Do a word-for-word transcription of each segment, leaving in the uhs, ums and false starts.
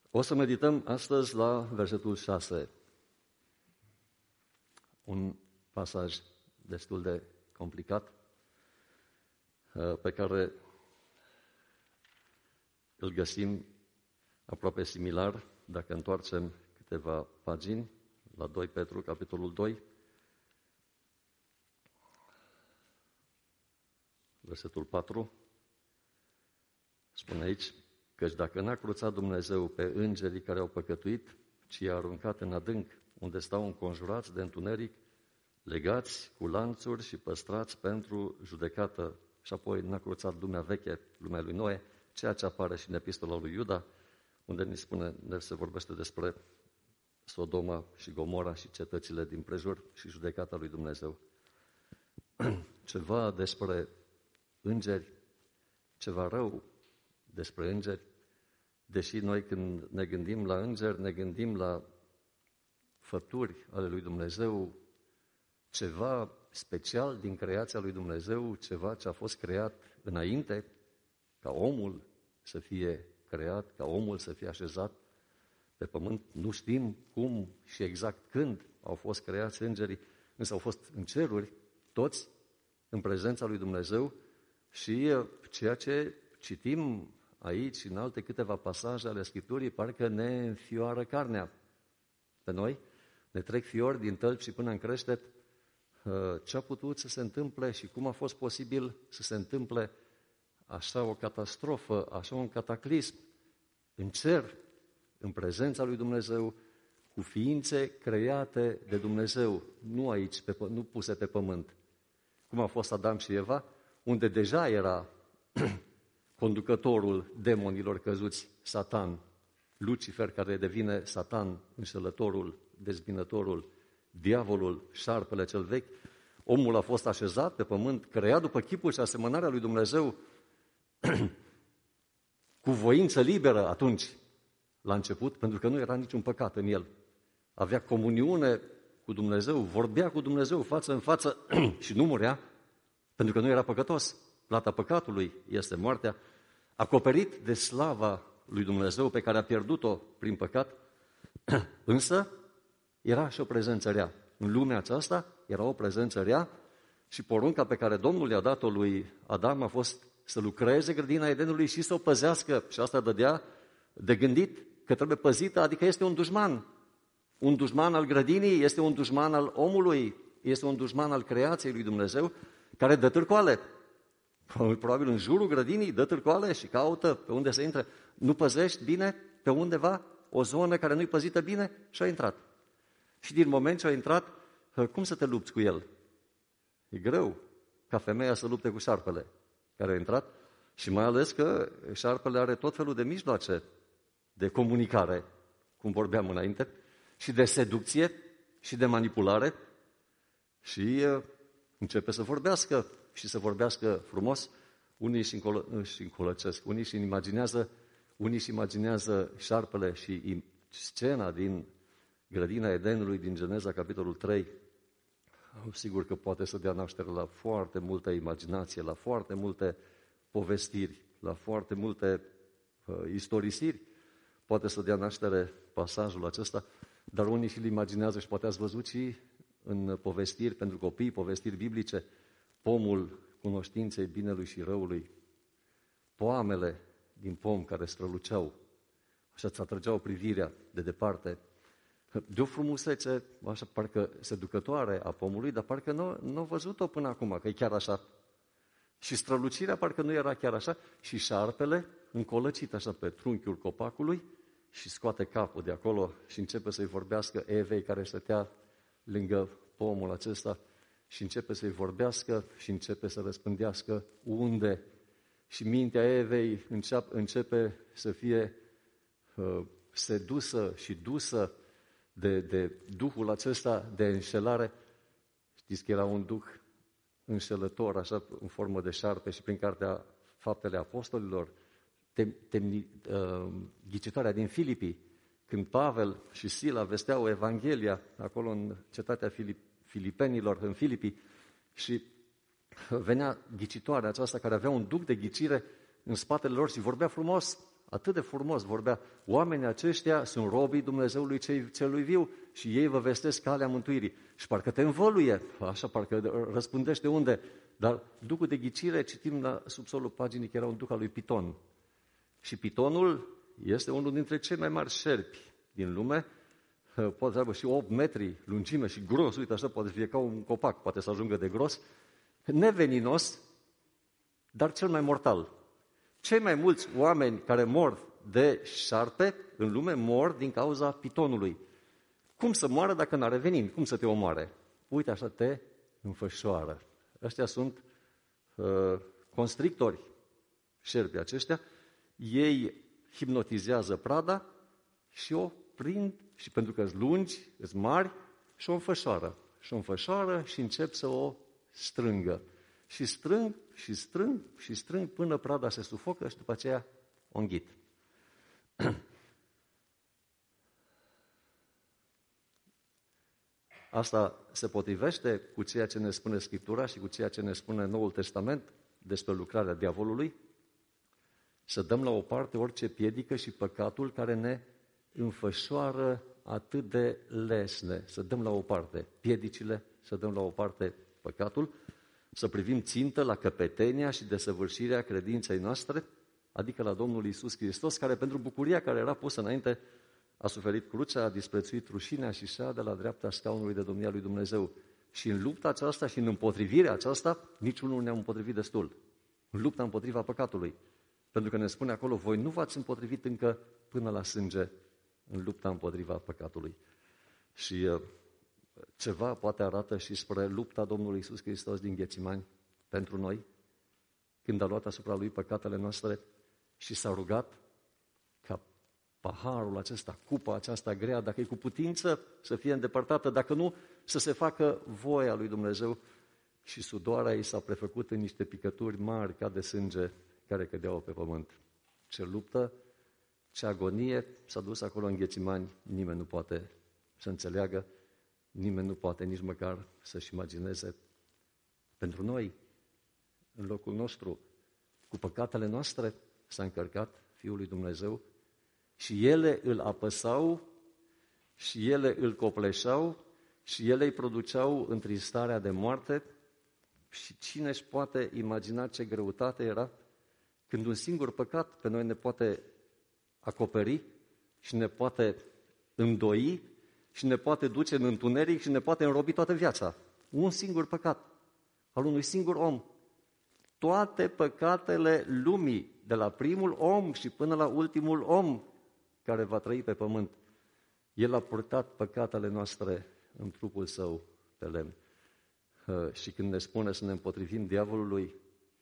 O să medităm astăzi la versetul șase, un pasaj destul de complicat, pe care îl găsim aproape similar, dacă întoarcem câteva pagini, la doi Petru, capitolul doi, versetul patru, spune aici, căci dacă n-a cruțat Dumnezeu pe îngerii care au păcătuit, ci i-a aruncat în adânc, unde stau înconjurați de întuneric, legați cu lanțuri și păstrați pentru judecată. Și apoi n-a cruțat lumea veche, lumea lui Noe, ceea ce apare și în epistola lui Iuda, unde ne spune, ne se vorbește despre Sodoma și Gomora și cetățile din prejur și judecata lui Dumnezeu. Ceva despre îngeri, ceva rău despre îngeri, deși noi când ne gândim la îngeri, ne gândim la făpturi ale lui Dumnezeu, ceva special din creația lui Dumnezeu, ceva ce a fost creat înainte, ca omul să fie creat, ca omul să fie așezat pe pământ. Nu știm cum și exact când au fost creați îngerii, însă au fost în ceruri, toți, în prezența lui Dumnezeu și ceea ce citim aici, în alte câteva pasaje ale Scripturii, parcă ne înfioară carnea pe noi, ne trec fiori din tălpi și până în creștet, ce a putut să se întâmple și cum a fost posibil să se întâmple așa o catastrofă, așa un cataclism în cer, în prezența lui Dumnezeu, cu ființe create de Dumnezeu, nu aici, pe, nu puse pe pământ. Cum a fost Adam și Eva, unde deja era conducătorul demonilor căzuți, Satan, Lucifer, care devine Satan, înșelătorul, dezbinătorul, diavolul, șarpele cel vechi. Omul a fost așezat pe pământ, creat după chipul și asemănarea lui Dumnezeu, cu voință liberă atunci, la început, pentru că nu era niciun păcat în el. Avea comuniune cu Dumnezeu, vorbea cu Dumnezeu față în față și nu murea, pentru că nu era păcătos. Plata păcatului este moartea, acoperit de slava lui Dumnezeu pe care a pierdut-o prin păcat, însă era și o prezență rea. În lumea aceasta era o prezență rea și porunca pe care Domnul i-a dat-o lui Adam a fost să lucreze grădina Edenului și să o păzească. Și asta dădea de gândit că trebuie păzită, adică este un dușman. Un dușman al grădinii, este un dușman al omului, este un dușman al creației lui Dumnezeu, care dă târcoale. Probabil în jurul grădinii dă târcoale și caută pe unde să intre. Nu păzești bine pe undeva o zonă care nu-i păzită bine și a intrat. Și din moment ce a intrat, cum să te lupți cu el? E greu ca femeia să lupte cu șarpele care a intrat și mai ales că șarpele are tot felul de mijloace de comunicare, cum vorbeam înainte, și de seducție și de manipulare și începe să vorbească și să vorbească frumos. Unii își încolăcesc, unii își imaginează, unii își imaginează șarpele și scena din grădina Edenului din Geneza, capitolul trei. Sigur că poate să dea naștere la foarte multă imaginație, la foarte multe povestiri, la foarte multe uh, istorisiri. Poate să dea naștere pasajul acesta, dar unii și-l imaginează și poate ați văzut și în povestiri pentru copii, povestiri biblice, pomul cunoștinței binelui și răului, poamele din pom care străluceau, așa îți atrăgeau privirea de departe, de o frumusețe, așa, parcă seducătoare a pomului, dar parcă nu, nu au văzut-o până acum, că e chiar așa. Și strălucirea parcă nu era chiar așa și șarpele încolăcit așa pe trunchiul copacului și scoate capul de acolo și începe să-i vorbească Evei care stătea lângă pomul acesta și începe să-i vorbească și începe să răspândească unde. Și mintea Evei începe să fie uh, sedusă și dusă de, de duhul acesta de înșelare. Știți că era un duh înșelător, așa, în formă de șarpe și prin cartea Faptele Apostolilor, tem, temni, uh, ghicitoarea din Filipii, când Pavel și Sila vesteau Evanghelia acolo în cetatea Filip, Filipenilor, în Filipii, și venea ghicitoarea aceasta care avea un duc de ghicire în spatele lor și vorbea frumos, atât de frumos vorbea, oamenii aceștia sunt robii Dumnezeului celui viu și ei vă vestesc calea mântuirii. Și parcă te învăluie, așa parcă răspândește unde. Dar ducul de ghicire, citim la subsolul paginii că era un duc al lui Piton. Și Pitonul este unul dintre cei mai mari șerpi din lume, poate să aibă și opt metri lungime și gros, uite așa, poate fie ca un copac, poate să ajungă de gros, neveninos, dar cel mai mortal. Cei mai mulți oameni care mor de șarpe în lume mor din cauza pitonului. Cum să moară dacă n-are venin? Cum să te omoare? Uite așa te înfășoară. Ăștia sunt uh, constrictori, șerpii aceștia. Ei hipnotizează prada și o prind și pentru că sunt lungi, sunt mari, și o înfășoară. Și o înfășoară și încep să o strângă. Și strâng, și strâng, și strâng până prada se sufocă și după aceea o înghit. Asta se potrivește cu ceea ce ne spune Scriptura și cu ceea ce ne spune Noul Testament despre lucrarea diavolului? Să dăm la o parte orice piedică și păcatul care ne înfășoară atât de lesne. Să dăm la o parte piedicile, să dăm la o parte păcatul, să privim țintă la căpetenia și desăvârșirea credinței noastre, adică la Domnul Iisus Hristos, care pentru bucuria care era pusă înainte a suferit crucea, a disprețuit rușinea și șade la dreapta scaunului de domnia lui Dumnezeu. Și în lupta aceasta și în împotrivirea aceasta, niciunul nu ne-a împotrivit destul. În lupta împotriva păcatului. Pentru că ne spune acolo, voi nu v-ați împotrivit încă până la sânge în lupta împotriva păcatului. Și uh, ceva poate arată și spre lupta Domnului Iisus Hristos din Ghețimani pentru noi, când a luat asupra Lui păcatele noastre și s-a rugat ca paharul acesta, cupa aceasta grea, dacă e cu putință, să fie îndepărtată, dacă nu, să se facă voia lui Dumnezeu. Și sudoarea ei s-a prefăcut în niște picături mari ca de sânge care cădeau pe pământ. Ce luptă, ce agonie s-a dus acolo în Ghețimani, nimeni nu poate să înțeleagă, nimeni nu poate nici măcar să-și imagineze. Pentru noi, în locul nostru, cu păcatele noastre, s-a încărcat Fiul lui Dumnezeu și ele îl apăsau și ele îl copleșau și ele îi produceau întristarea de moarte. Și cine își poate imagina ce greutate era când un singur păcat pe noi ne poate acoperi și ne poate îndoi și ne poate duce în întuneric și ne poate înrobi toată viața. Un singur păcat al unui singur om. Toate păcatele lumii, de la primul om și până la ultimul om care va trăi pe pământ, El a purtat păcatele noastre în trupul Său pe lemn. Și când ne spune să ne împotrivim diavolului,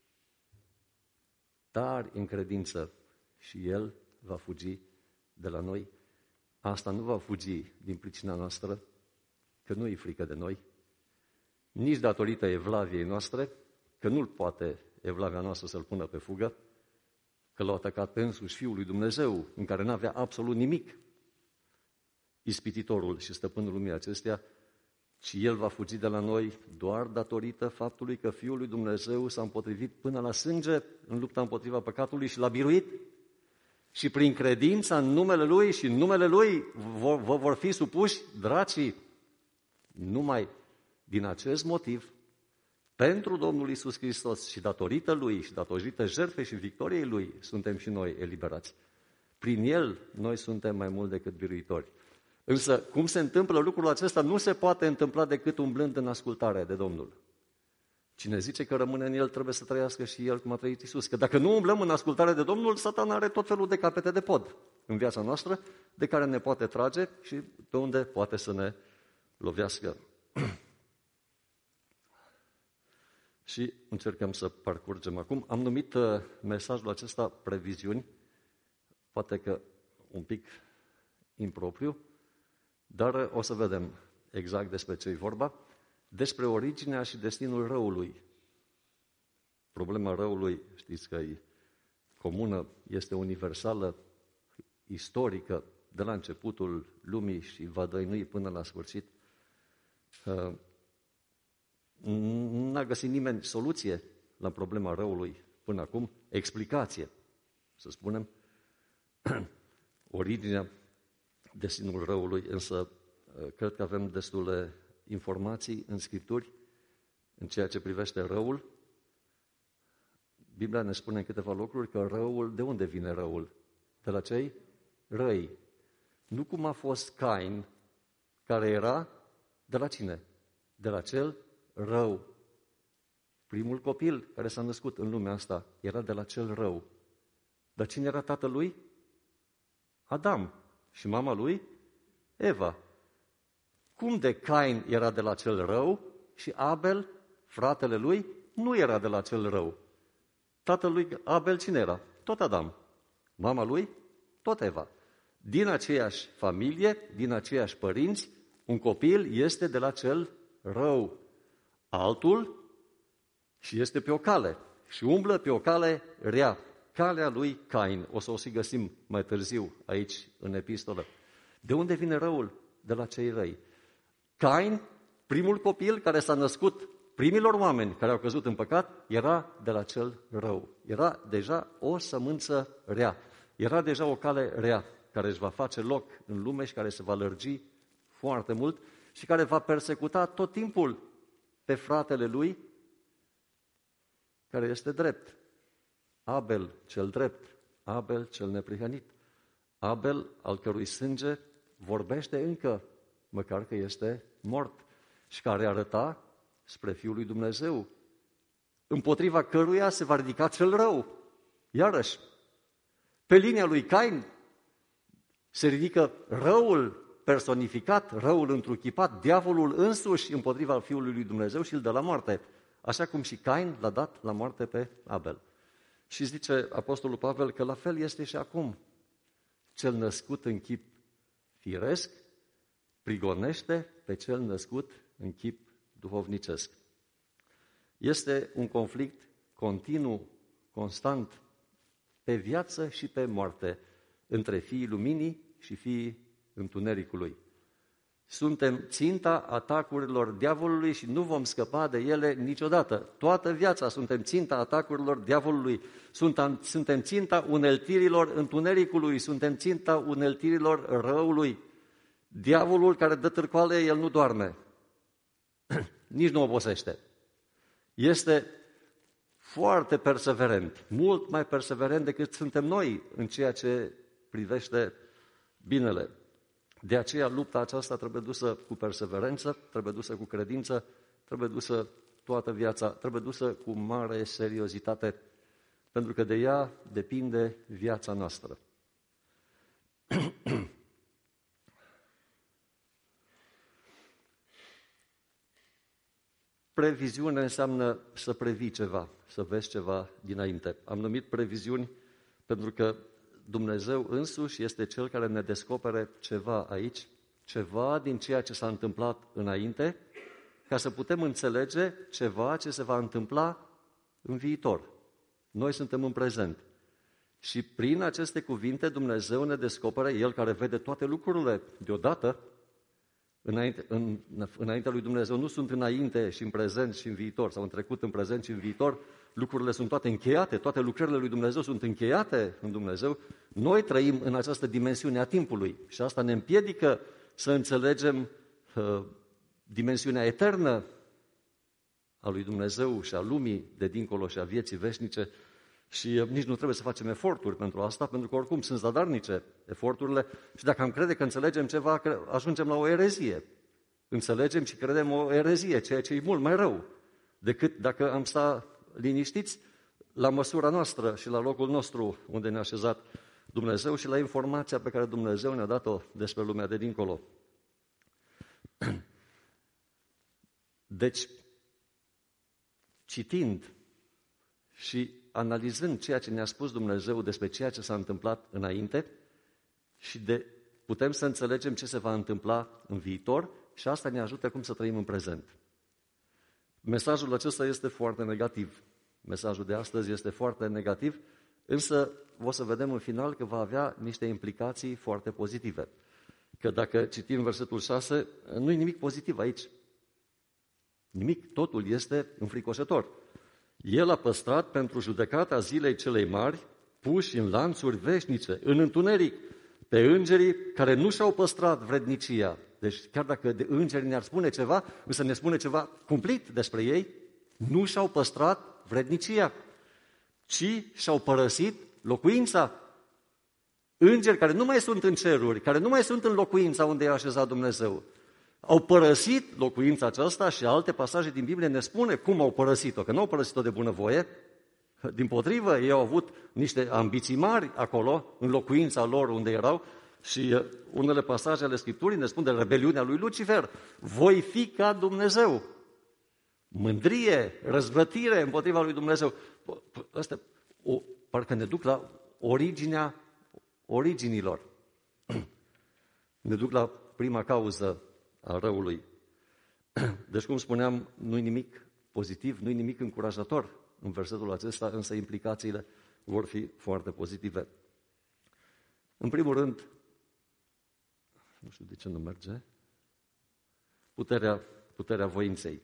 tari în credință și el va fugi de la noi. Asta nu va fugi din pricina noastră, că nu e frică de noi, nici datorită evlaviei noastre, că nu-l poate evlavia noastră să-l pună pe fugă, că l-a atacat pe însuși Fiul lui Dumnezeu, în care n-avea absolut nimic, ispititorul și stăpânul lumii acesteia, ci el va fugi de la noi doar datorită faptului că Fiul lui Dumnezeu s-a împotrivit până la sânge în lupta împotriva păcatului și l-a biruit. Și prin credința în numele Lui și în numele Lui vă vor fi supuși dracii. Numai din acest motiv, pentru Domnul Iisus Hristos și datorită Lui și datorită jertfei și victoriei Lui, suntem și noi eliberați. Prin El, noi suntem mai mult decât biruitori. Însă, cum se întâmplă lucrul acesta, nu se poate întâmpla decât umblând în ascultare de Domnul. Cine zice că rămâne în El, trebuie să trăiască și El cum a trăit Iisus. Că dacă nu umblăm în ascultare de Domnul, Satan are tot felul de capete de pod în viața noastră, de care ne poate trage și pe unde poate să ne lovească. Și încercăm să parcurgem acum. Am numit uh, mesajul acesta previziuni, poate că un pic impropriu, dar o să vedem exact despre ce e vorba, despre originea și destinul răului. Problema răului, știți că e comună, este universală, istorică, de la începutul lumii și va dăinui până la sfârșit. N-a găsit nimeni soluție la problema răului până acum, explicație, să spunem, originea, destinul răului, însă cred că avem destule informații în Scripturi în ceea ce privește răul. Biblia ne spune în câteva locuri că răul, de unde vine răul? De la cei răi. Nu cum a fost Cain, care era de la cine? De la cel rău. Primul copil care s-a născut în lumea asta era de la cel rău. Dar cine era tatăl lui? Adam. Și mama lui? Eva. Cum de Cain era de la cel rău și Abel, fratele lui, nu era de la cel rău? Tatăl lui Abel cine era? Tot Adam. Mama lui? Tot Eva. Din aceeași familie, din aceiași părinți, un copil este de la cel rău. Altul și este pe o cale și umblă pe o cale rea. Calea lui Cain. O să o și găsim mai târziu aici în epistolă. De unde vine răul? De la cei răi. Cain, primul copil care s-a născut primilor oameni care au căzut în păcat, era de la cel rău. Era deja o sămânță rea. Era deja o cale rea care își va face loc în lume și care se va lărgi foarte mult și care va persecuta tot timpul pe fratele lui care este drept. Abel cel drept, Abel cel neprihănit, Abel al cărui sânge vorbește încă, măcar că este mort și care arăta spre Fiul lui Dumnezeu, împotriva căruia se va ridica cel rău. Iarăși, pe linia lui Cain se ridică răul personificat, răul întruchipat, diavolul însuși împotriva Fiului lui Dumnezeu și îl dă la moarte, așa cum și Cain l-a dat la moarte pe Abel. Și zice Apostolul Pavel că la fel este și acum. Cel născut în chip firesc prigonește pe cel născut în chip duhovnicesc. Este un conflict continuu, constant, pe viață și pe moarte, între fiii luminii și fiii întunericului. Suntem ținta atacurilor diavolului și nu vom scăpa de ele niciodată. Toată viața suntem ținta atacurilor diavolului, suntem, suntem ținta uneltirilor întunericului, suntem ținta uneltirilor răului. Diavolul care dă târcoale, el nu doarme, nici nu obosește. Este foarte perseverent, mult mai perseverent decât suntem noi în ceea ce privește binele. De aceea lupta aceasta trebuie dusă cu perseverență, trebuie dusă cu credință, trebuie dusă toată viața, trebuie dusă cu mare seriozitate, pentru că de ea depinde viața noastră. Previziune înseamnă să previi ceva, să vezi ceva dinainte. Am numit previziuni pentru că Dumnezeu însuși este Cel care ne descopere ceva aici, ceva din ceea ce s-a întâmplat înainte, ca să putem înțelege ceva ce se va întâmpla în viitor. Noi suntem în prezent. Și prin aceste cuvinte Dumnezeu ne descoperă, El care vede toate lucrurile deodată, înainte, în, înaintea lui Dumnezeu nu sunt înainte și în prezent și în viitor, sau în trecut, în prezent și în viitor, lucrurile sunt toate încheiate, toate lucrările lui Dumnezeu sunt încheiate în Dumnezeu. Noi trăim în această dimensiune a timpului și asta ne împiedică să înțelegem uh, dimensiunea eternă a lui Dumnezeu și a lumii de dincolo și a vieții veșnice și uh, nici nu trebuie să facem eforturi pentru asta, pentru că oricum sunt zadarnice eforturile și dacă am crede că înțelegem ceva, ajungem la o erezie. Înțelegem și credem o erezie, ceea ce e mult mai rău decât dacă am sta liniștiți la măsura noastră și la locul nostru unde ne-a așezat Dumnezeu și la informația pe care Dumnezeu ne-a dat-o despre lumea de dincolo. Deci, citind și analizând ceea ce ne-a spus Dumnezeu despre ceea ce s-a întâmplat înainte și de, putem să înțelegem ce se va întâmpla în viitor și asta ne ajută cum să trăim în prezent. Mesajul acesta este foarte negativ. Mesajul de astăzi este foarte negativ, însă o să vedem în final că va avea niște implicații foarte pozitive. Că dacă citim versetul șase, nu e nimic pozitiv aici. Nimic, totul este înfricoșător. El a păstrat pentru judecata zilei celei mari puși în lanțuri veșnice, în întuneric, pe îngerii care nu și-au păstrat vrednicia. Deci chiar dacă de îngeri ne-ar spune ceva, însă ne spune ceva cumplit despre ei, nu și-au păstrat vrednicia, ci și-au părăsit locuința. Îngeri care nu mai sunt în ceruri, care nu mai sunt în locuința unde i-a așezat Dumnezeu, au părăsit locuința aceasta și alte pasaje din Biblie ne spune cum au părăsit-o, că nu au părăsit-o de bunăvoie. Dimpotrivă, ei au avut niște ambiții mari acolo, în locuința lor unde erau, și unele pasaje ale Scripturii ne spun de rebeliunea lui Lucifer. Voi fi ca Dumnezeu. Mândrie, răzvrătire împotriva lui Dumnezeu. Asta, o, parcă ne duc la originea originilor. Ne duc la prima cauză a răului. Deci, cum spuneam, nu-i nimic pozitiv, nu-i nimic încurajator în versetul acesta, însă implicațiile vor fi foarte pozitive. În primul rând, nu știu de ce nu merge, puterea, puterea voinței.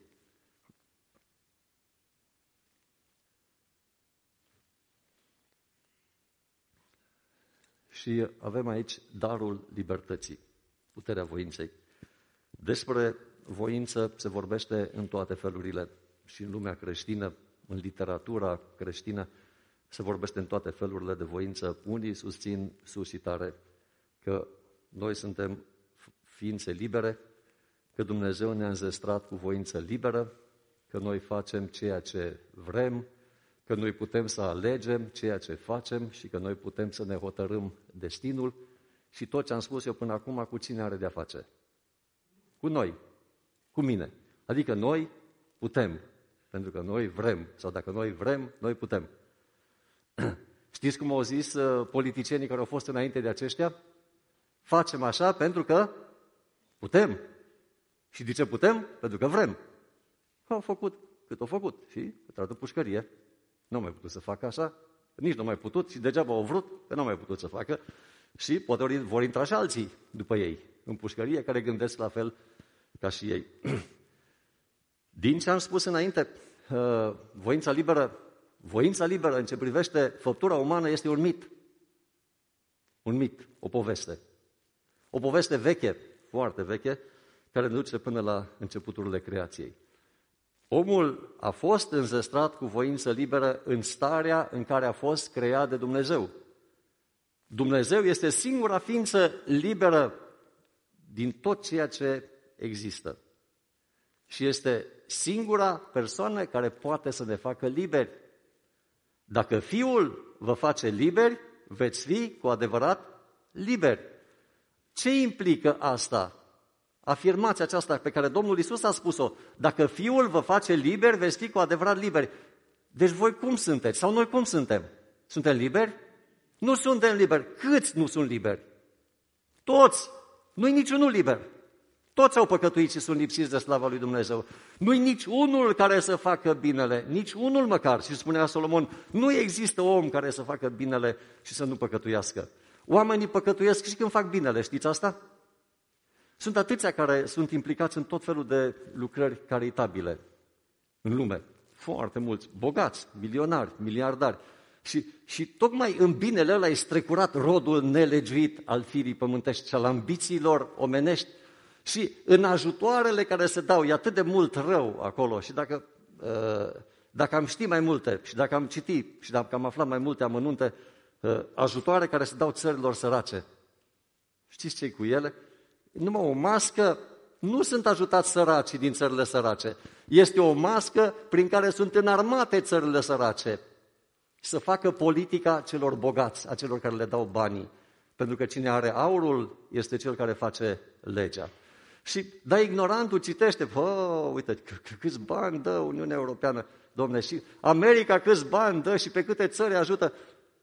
Și avem aici darul libertății, puterea voinței. Despre voință se vorbește în toate felurile și în lumea creștină, în literatura creștină, se vorbește în toate felurile de voință. Unii susțin sus și tare că noi suntem ființe libere, că Dumnezeu ne-a înzestrat cu voință liberă, că noi facem ceea ce vrem, că noi putem să alegem ceea ce facem și că noi putem să ne hotărâm destinul. Și tot ce am spus eu până acum, cu cine are de-a face? Cu noi, cu mine. Adică noi putem, pentru că noi vrem, sau dacă noi vrem, noi putem. Știți cum au zis politicienii care au fost înainte de aceștia? Facem așa pentru că putem. Și de ce putem? Pentru că vrem. Au făcut cât au făcut și a tras în pușcărie. Nu au mai putut să facă așa, nici nu au mai putut și degeaba au vrut, că nu au mai putut să facă. Și poate vor intra și alții după ei în pușcărie, care gândesc la fel ca și ei. Din ce am spus înainte, voința liberă, voința liberă în ce privește făptura umană este un mit. Un mit, o poveste. O poveste veche, foarte veche, care ne duce până la începuturile creației. Omul a fost înzestrat cu voință liberă în starea în care a fost creat de Dumnezeu. Dumnezeu este singura ființă liberă din tot ceea ce există. Și este singura persoană care poate să ne facă liberi. Dacă Fiul vă face liberi, veți fi cu adevărat liberi. Ce implică asta? Afirmația aceasta pe care Domnul Iisus a spus-o. Dacă Fiul vă face liberi, veți fi cu adevărat liberi. Deci voi cum sunteți? Sau noi cum suntem? Suntem liberi? Nu suntem liberi. Câți nu sunt liberi? Toți. Nu-i niciunul liber. Toți au păcătuit și sunt lipsiți de slava lui Dumnezeu. Nu-i nici unul care să facă binele, nici unul măcar. Și spunea Solomon, nu există om care să facă binele și să nu păcătuiască. Oamenii păcătuiesc și când fac binele, știți asta? Sunt atâția care sunt implicați în tot felul de lucrări caritabile în lume. Foarte mulți, bogați, milionari, miliardari. Și, și tocmai în binele ăla e strecurat rodul nelegiuit al firii pământești și al ambițiilor omenești. Și în ajutoarele care se dau, e atât de mult rău acolo. Și dacă, dacă am ști mai multe și dacă am citit și dacă am aflat mai multe amănunte, ajutoare care se dau țărilor sărace. Știți ce-i cu ele? Numai o mască, nu sunt ajutați săracii din țările sărace. Este o mască prin care sunt înarmate țările sărace. Să facă politica celor bogați, a celor care le dau banii. Pentru că cine are aurul este cel care face legea. Și, da, ignorantul citește, bă, uite, c- câți bani dă Uniunea Europeană, domne, și America câți bani dă și pe câte țări ajută.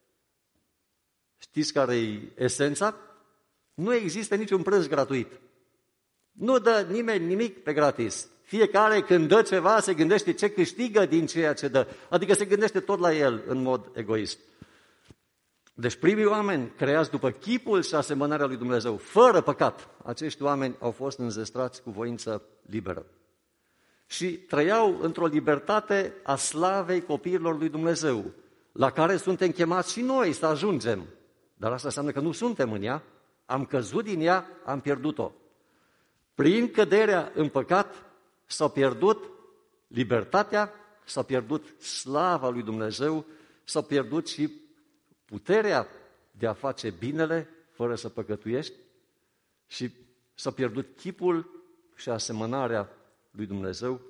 Știți care e esența? Nu există niciun prânz gratuit. Nu dă nimeni nimic pe gratis. Fiecare când dă ceva se gândește ce câștigă din ceea ce dă. Adică se gândește tot la el în mod egoist. Deci primii oameni creați după chipul și asemănarea lui Dumnezeu, fără păcat, acești oameni au fost înzestrați cu voință liberă. Și trăiau într-o libertate a slavei copiilor lui Dumnezeu. la care suntem chemați și noi să ajungem. Dar asta înseamnă că nu suntem în ea, am căzut din ea, am pierdut-o. Prin căderea în păcat s-a pierdut libertatea, s-a pierdut slava lui Dumnezeu, s-a pierdut și puterea de a face binele fără să păcătuiești și s-a pierdut chipul și asemănarea lui Dumnezeu.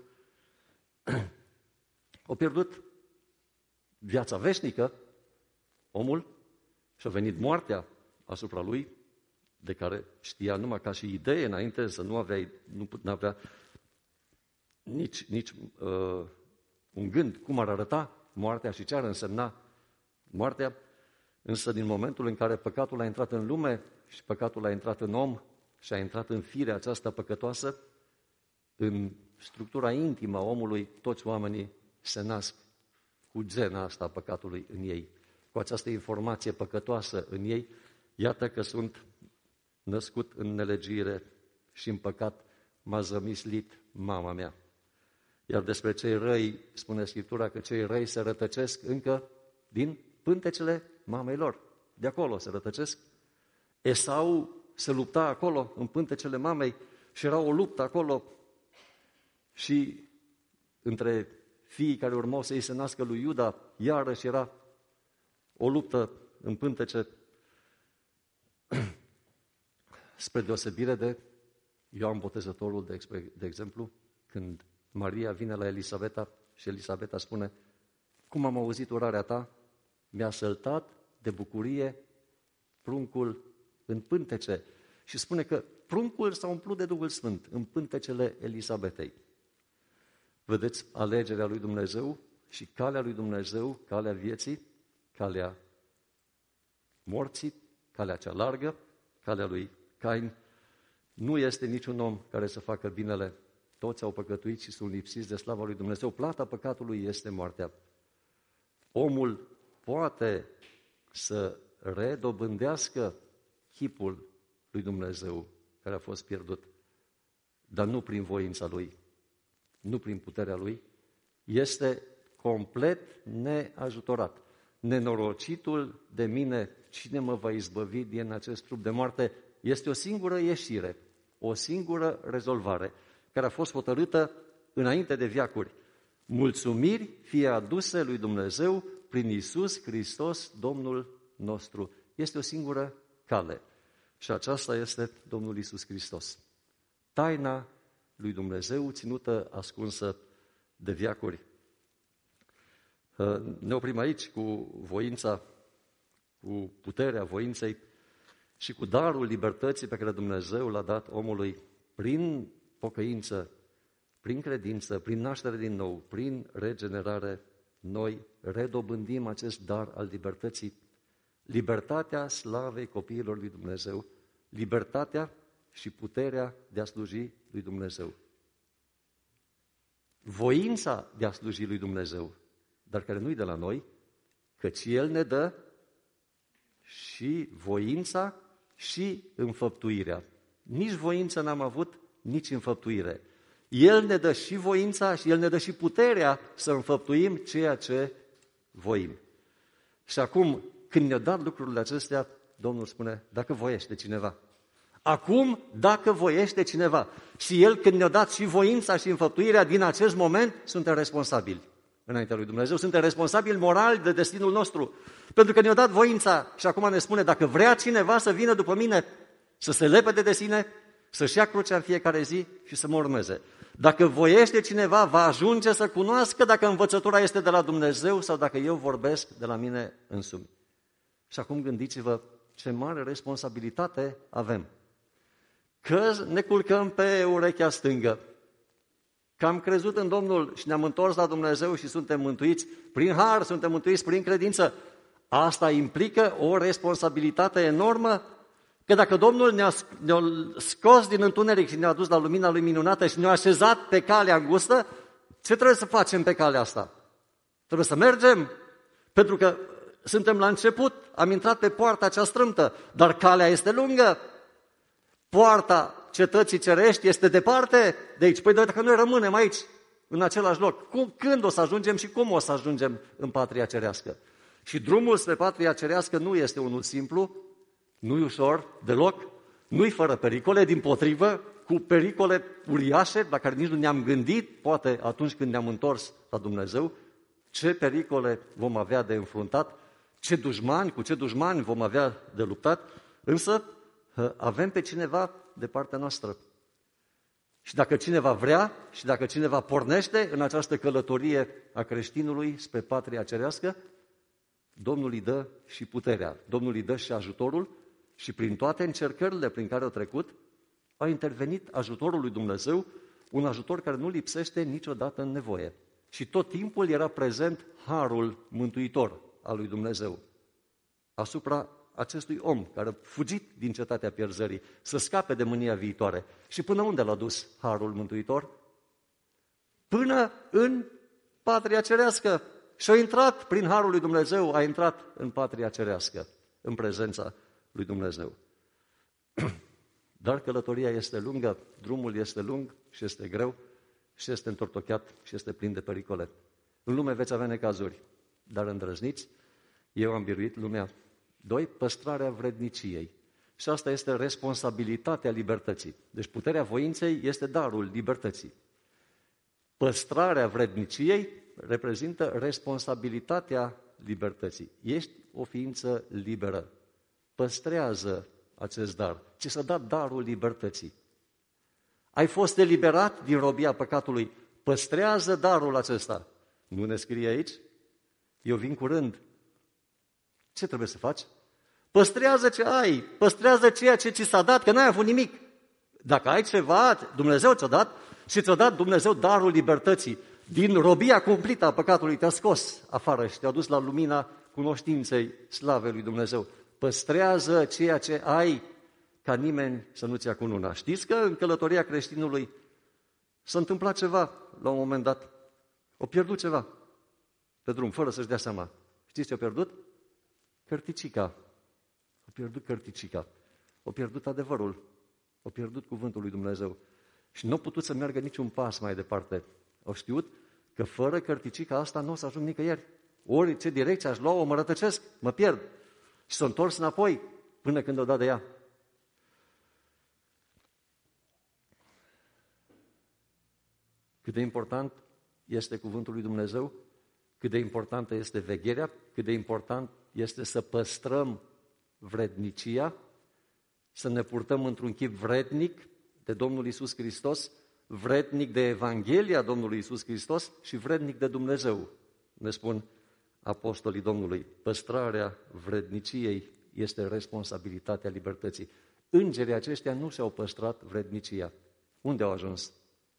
A pierdut viața veșnică, omul, și a venit moartea asupra lui, de care știa numai ca și idee înainte, să nu avea, nu avea nici, nici uh, un gând cum ar arăta moartea și ce ar însemna moartea, însă din momentul în care păcatul a intrat în lume și păcatul a intrat în om și a intrat în firea aceasta păcătoasă, în structura intimă a omului, toți oamenii se nasc cu gena asta a păcatului în ei, cu această informație păcătoasă în ei. Iată că sunt născut în nelegire și în păcat m-a zămislit mama mea. Iar despre cei răi, spune Scriptura că cei răi se rătăcesc încă din pântecele mamei lor. De acolo se rătăcesc. Esau se lupta acolo, în pântecele mamei, și era o luptă acolo și între fiii care urmau să îi se nască lui Iuda, iarăși era o luptă în pântece, spre deosebire de Ioan Botezătorul, de, de exemplu, când Maria vine la Elisabeta și Elisabeta spune: cum am auzit urarea ta, mi-a săltat de bucurie pruncul în pântece. Și spune că pruncul s-a umplut de Duhul Sfânt în pântecele Elisabetei. Vedeți alegerea lui Dumnezeu și calea lui Dumnezeu, calea vieții, calea morții, calea cea largă, calea lui Cain. Nu este niciun om care să facă binele. Toți au păcătuit și sunt lipsiți de slava lui Dumnezeu. Plata păcatului este moartea. Omul poate să redobândească chipul lui Dumnezeu care a fost pierdut, dar nu prin voința lui, nu prin puterea lui. Este complet neajutorat. Nenorocitul de mine, cine mă va izbăvi din acest trup de moarte? Este o singură ieșire, o singură rezolvare, care a fost hotărâtă înainte de veacuri. Mulțumiri fie aduse lui Dumnezeu prin Iisus Hristos, Domnul nostru. Este o singură cale și aceasta este Domnul Iisus Hristos. Taina lui Dumnezeu ținută ascunsă de veacuri. Ne oprim aici cu voința, cu puterea voinței și cu darul libertății pe care Dumnezeu l-a dat omului prin pocăință, prin credință, prin naștere din nou, prin regenerare. Noi redobândim acest dar al libertății, libertatea slavei copiilor lui Dumnezeu, libertatea și puterea de a sluji lui Dumnezeu. Voința de a sluji lui Dumnezeu, dar care nu-i de la noi, căci El ne dă și voința și înfăptuirea. Nici voință n-am avut, nici înfăptuire. El ne dă și voința și El ne dă și puterea să înfăptuim ceea ce voim. Și acum, când ne-a dat lucrurile acestea, Domnul spune: dacă voiește cineva. Acum, dacă voiește cineva. Și El, când ne-a dat și voința și înfăptuirea, din acest moment, suntem responsabili înaintea lui Dumnezeu. Suntem responsabili moral de destinul nostru. Pentru că ne-a dat voința și acum ne spune: dacă vrea cineva să vină după mine, să se lepede de sine, să-și ia crucea în fiecare zi și să mă urmeze. Dacă voiește cineva, va ajunge să cunoască dacă învățătura este de la Dumnezeu sau dacă eu vorbesc de la mine însumi. Și acum gândiți-vă ce mare responsabilitate avem. Că ne culcăm pe urechea stângă, că am crezut în Domnul și ne-am întors la Dumnezeu și suntem mântuiți prin har, suntem mântuiți prin credință. Asta implică o responsabilitate enormă. Că dacă Domnul ne-a, ne-a scos din întuneric și ne-a dus la lumina Lui minunată și ne-a așezat pe calea îngustă, ce trebuie să facem pe calea asta? Trebuie să mergem, pentru că suntem la început, am intrat pe poarta cea strâmtă, dar calea este lungă. Poarta cetății cerești este departe de aici. Păi dacă noi rămânem aici, în același loc, cum, când o să ajungem și cum o să ajungem în patria cerească? Și drumul spre patria cerească nu este unul simplu, nu-i ușor deloc, nu-i fără pericole, dimpotrivă, cu pericole uriașe la care nici nu ne-am gândit, poate atunci când ne-am întors la Dumnezeu, ce pericole vom avea de înfruntat, ce dușmani, cu ce dușmani vom avea de luptat, însă avem pe cineva de partea noastră. Și dacă cineva vrea și dacă cineva pornește în această călătorie a creștinului spre patria cerească, Domnul îi dă și puterea, Domnul îi dă și ajutorul și prin toate încercările prin care au trecut, a intervenit ajutorul lui Dumnezeu, un ajutor care nu lipsește niciodată în nevoie. Și tot timpul era prezent harul mântuitor al lui Dumnezeu asupra acestui om care a fugit din cetatea pierzării, să scape de mânia viitoare. Și până unde l-a dus harul mântuitor? Până în patria cerească. Și a intrat prin harul lui Dumnezeu, a intrat în patria cerească, în prezența lui Dumnezeu. Dar călătoria este lungă, drumul este lung și este greu și este întortocheat și este plin de pericole. În lume veți avea necazuri, dar îndrăzniți, eu am biruit lumea. Doi, păstrarea vredniciei. Și asta este responsabilitatea libertății. Deci puterea voinței este darul libertății. Păstrarea vredniciei reprezintă responsabilitatea libertății. Ești o ființă liberă. Păstrează acest dar. Ți s-a dat darul libertății. Ai fost eliberat din robia păcatului. Păstrează darul acesta. Nu ne scrie aici? Eu vin curând. Ce trebuie să faci? Păstrează ce ai, păstrează ceea ce ți s-a dat, că n-ai avut nimic. Dacă ai ceva, Dumnezeu ți-a dat și ți-a dat Dumnezeu darul libertății. Din robia cumplită a păcatului te-a scos afară și te-a dus la lumina cunoștinței slavei lui Dumnezeu. Păstrează ceea ce ai, ca nimeni să nu-ți ia cununa. Știți că în călătoria creștinului s-a întâmplat ceva la un moment dat. O pierdut ceva pe drum, fără să-și dea seama. Știți ce a pierdut? Cărticica. A pierdut cărticica. A pierdut adevărul. A pierdut cuvântul lui Dumnezeu. Și nu a putut să meargă niciun pas mai departe. Au știut că fără cărticica asta nu o să ajung nicăieri. Ori ce direcție aș lua, o mă rătăcesc, mă pierd. Și s-a întors înapoi până când o dat de ea. Cât de important este cuvântul lui Dumnezeu, cât de importantă este vegherea, cât de important este să păstrăm vrednicia, să ne purtăm într-un chip vrednic de Domnul Iisus Hristos, vrednic de Evanghelia Domnului Iisus Hristos și vrednic de Dumnezeu, ne spun apostolii Domnului. Păstrarea vredniciei este responsabilitatea libertății. Îngerii aceștia nu și-au păstrat vrednicia. Unde au ajuns?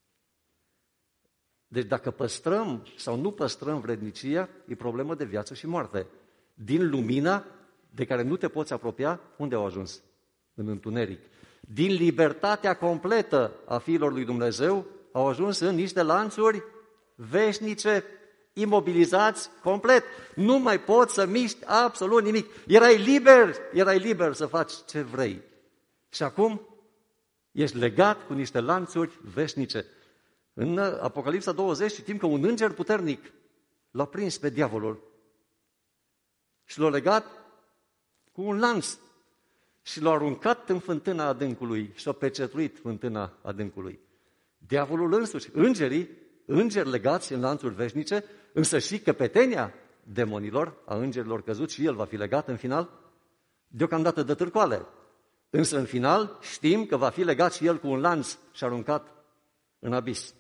Deci dacă păstrăm sau nu păstrăm vrednicia, e problemă de viață și moarte. Din lumina de care nu te poți apropia, unde au ajuns? În întuneric. Din libertatea completă a fiilor lui Dumnezeu, au ajuns în niște lanțuri veșnice, imobilizați complet. Nu mai poți să miști absolut nimic. Erai liber, erai liber să faci ce vrei. Și acum ești legat cu niște lanțuri veșnice. În Apocalipsa douăzeci citim că un înger puternic l-a prins pe diavolul și l-a legat cu un lanț și l-a aruncat în fântâna adâncului și a pecetluit fântâna adâncului. Diavolul însuși, îngerii, îngeri legați în lanțuri veșnice, însă și căpetenia demonilor, a îngerilor căzuți, și el va fi legat în final, deocamdată de târcoale. Însă în final știm că va fi legat și el cu un lanț și aruncat în abis.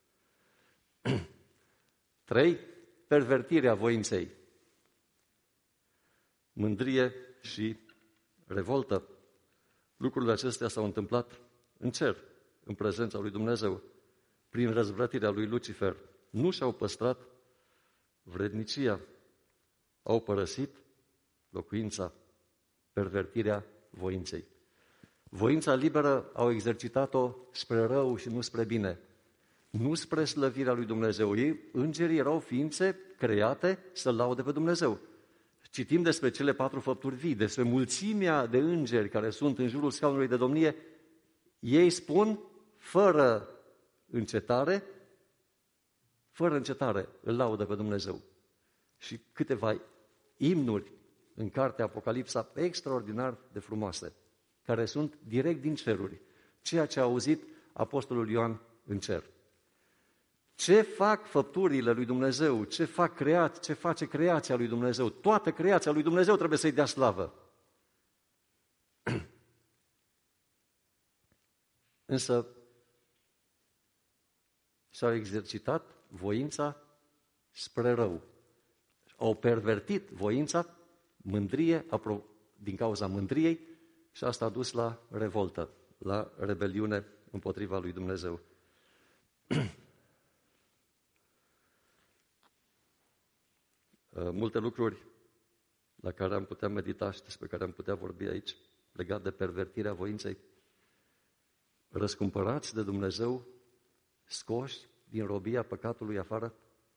Trei, pervertirea voinței. Mândrie și revoltă. Lucrurile acestea s-au întâmplat în cer, în prezența lui Dumnezeu, prin răzvrătirea lui Lucifer. Nu și-au păstrat vrednicia, au părăsit locuința, pervertirea voinței. Voința liberă au exercitat-o spre rău și nu spre bine, nu spre slăvirea lui Dumnezeu. Ei, îngerii, erau ființe create să laude pe Dumnezeu. Citim despre cele patru făpturi vii, despre mulțimea de îngeri care sunt în jurul scaunului de domnie. Ei spun, fără încetare, fără încetare, îl laudă pe Dumnezeu. Și câteva imnuri în cartea Apocalipsa extraordinar de frumoase, care sunt direct din ceruri, ceea ce a auzit apostolul Ioan în cer. Ce fac făpturile lui Dumnezeu, ce, fac crea, ce face creația lui Dumnezeu, toată creația lui Dumnezeu trebuie să-i dea slavă. Însă s-au exercitat voința spre rău. Au pervertit voința, mândrie, din cauza mândriei, și asta a dus la revoltă, la rebeliune împotriva lui Dumnezeu. Multe lucruri la care am putea medita și despre care am putea vorbi aici, legat de pervertirea voinței. Răscumpărați de Dumnezeu, scoși din robia păcatului afară,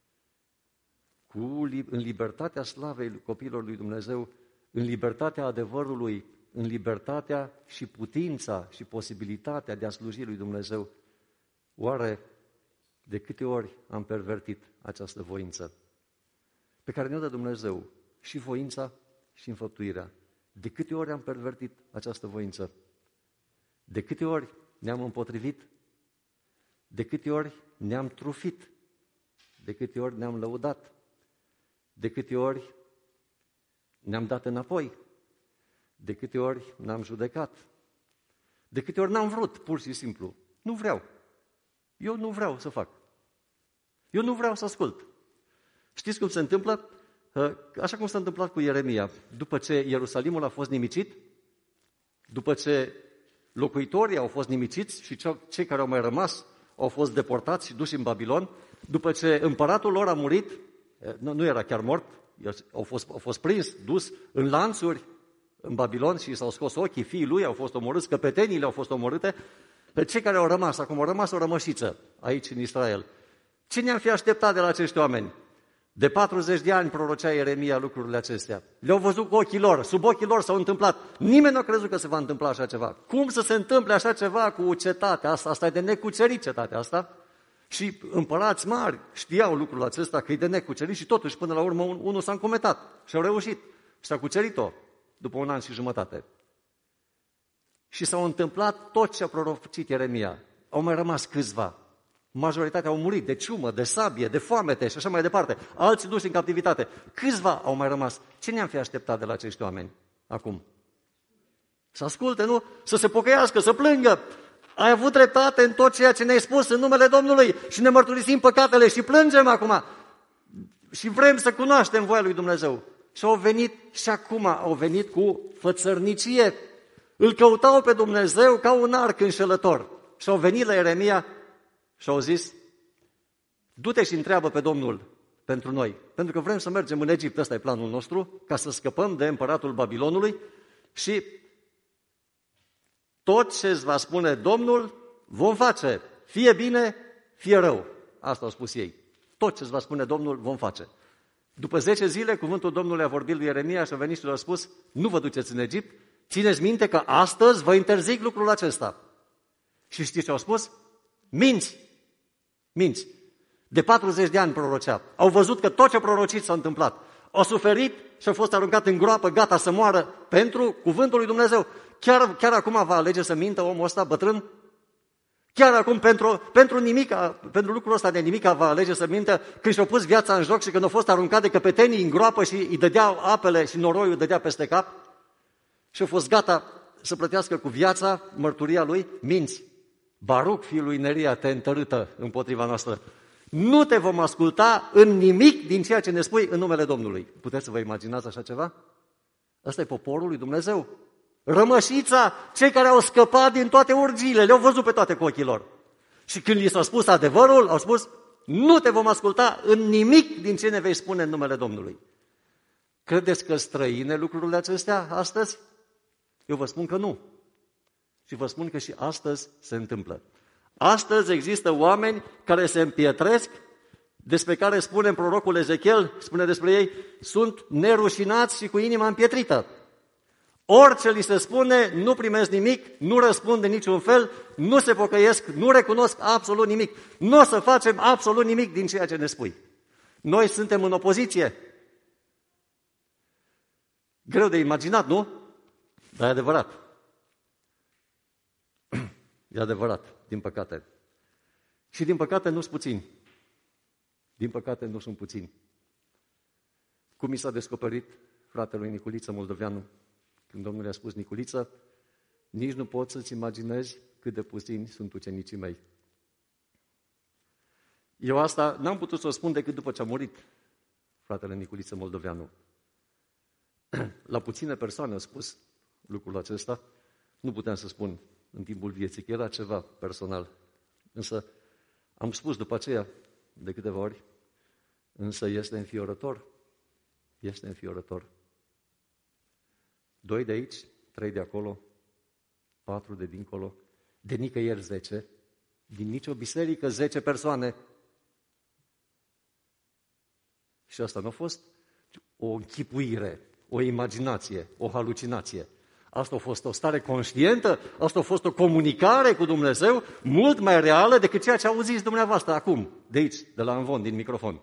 cu, în libertatea slavei copiilor lui Dumnezeu, în libertatea adevărului, în libertatea și putința și posibilitatea de a sluji lui Dumnezeu. Oare de câte ori am pervertit această voință pe care ne-o dă Dumnezeu, și voința și înfăptuirea? De câte ori am pervertit această voință? De câte ori ne-am împotrivit? De câte ori ne-am trufit? De câte ori ne-am lăudat? De câte ori ne-am dat înapoi? De câte ori ne-am judecat? De câte ori n-am vrut, pur și simplu? Nu vreau. Eu nu vreau să fac. Eu nu vreau să ascult. Știți cum se întâmplă? Așa cum s-a întâmplat cu Ieremia. După ce Ierusalimul a fost nimicit, după ce locuitorii au fost nimiciți și cei care au mai rămas au fost deportați și duși în Babilon, după ce împăratul lor a murit, nu era chiar mort, au fost, au fost prins, dus în lanțuri în Babilon și s-au scos ochii, fiii lui au fost omorâți, căpeteniile au fost omorâte, pe cei care au rămas, acum au rămas o rămășiță aici în Israel. Cine am fi așteptat de la acești oameni? De patruzeci de ani prorocea Ieremia lucrurile acestea. Le-au văzut cu ochii lor, sub ochii lor s-au întâmplat. Nimeni nu a crezut că se va întâmpla așa ceva. Cum să se întâmple așa ceva cu cetatea asta? Asta e de necucerit, cetatea asta. Și împărați mari știau lucrul acesta, că e de necucerit, și totuși până la urmă unul s-a încometat și au reușit. Și a cucerit-o după un an și jumătate. Și s-au întâmplat tot ce a prorocit Ieremia. Au mai rămas câțiva. Majoritatea au murit de ciumă, de sabie, de foamete și așa mai departe. Alții duși în captivitate. Câțiva au mai rămas. Ce ne-am fi așteptat de la acești oameni acum? Să asculte, nu? Să se pocăiască, să plângă. Ai avut dreptate în tot ceea ce ne-ai spus în numele Domnului și ne mărturisim păcatele și plângem acum. Și vrem să cunoaștem voia lui Dumnezeu. Și au venit și acum au venit cu fățărnicie. Îl căutau pe Dumnezeu ca un arc înșelător. Și au venit la Ieremia și au zis: du-te și întreabă pe Domnul pentru noi, pentru că vrem să mergem în Egipt, ăsta e planul nostru, ca să scăpăm de împăratul Babilonului și tot ce îți va spune Domnul vom face, fie bine, fie rău. Asta au spus ei. Tot ce îți va spune Domnul vom face. După zece zile, cuvântul Domnului a vorbit lui Ieremia și a venit și le-a spus: nu vă duceți în Egipt, țineți minte că astăzi vă interzic lucrul acesta. Și știți ce au spus? Minți! Minți! De patruzeci de ani prorocea. Au văzut că tot ce prorocit s-a întâmplat. Au suferit și au fost aruncat în groapă, gata să moară pentru cuvântul lui Dumnezeu. Chiar, chiar acum va alege să mintă omul ăsta bătrân? Chiar acum pentru, pentru, nimica, pentru lucrul ăsta de nimica va alege să mintă când și-a pus viața în joc și când a fost aruncat de căpetenii în groapă și îi dădeau apele și noroiul dădea peste cap? Și a fost gata să plătească cu viața mărturia lui? Minți! Baruc, fiul lui Neria, te întărâtă împotriva noastră. Nu te vom asculta în nimic din ceea ce ne spui în numele Domnului. Puteți să vă imaginați așa ceva? Ăsta e poporul lui Dumnezeu. Rămășița, cei care au scăpat din toate urgiile, le-au văzut pe toate cu ochii lor. Și când li s-a spus adevărul, au spus: nu te vom asculta în nimic din ce ne vei spune în numele Domnului. Credeți că străine lucrurile acestea astăzi? Eu vă spun că nu. Și vă spun că și astăzi se întâmplă. Astăzi există oameni care se împietresc, despre care spune prorocul Ezechiel, spune despre ei: sunt nerușinați și cu inima împietrită. Orice li se spune, nu primesc nimic, nu răspund în niciun fel, nu se pocăiesc, nu recunosc absolut nimic. Nu o să facem absolut nimic din ceea ce ne spui. Noi suntem în opoziție. Greu de imaginat, nu? Dar e adevărat. E adevărat, din păcate. Și din păcate nu sunt puțini. Din păcate nu sunt puțini. Cum mi s-a descoperit fratelui Niculiță Moldoveanu, când Domnul i-a spus: Niculiță, nici nu poți să-ți imaginezi cât de puțini sunt ucenicii mei. Eu asta n-am putut să o spun decât după ce a murit fratele Niculiță Moldoveanu. La puține persoane a spus lucrul acesta, nu puteam să spun în timpul vieții, că era ceva personal. Însă am spus după aceea de câteva ori, însă este înfiorător, este înfiorător. Doi de aici, trei de acolo, patru de dincolo, de nicăieri zece, din nicio biserică zece persoane. Și asta nu a fost o închipuire, o imaginație, o halucinație. Asta a fost o stare conștientă, asta a fost o comunicare cu Dumnezeu mult mai reală decât ceea ce auziți dumneavoastră acum, de aici, de la Învon, din microfon.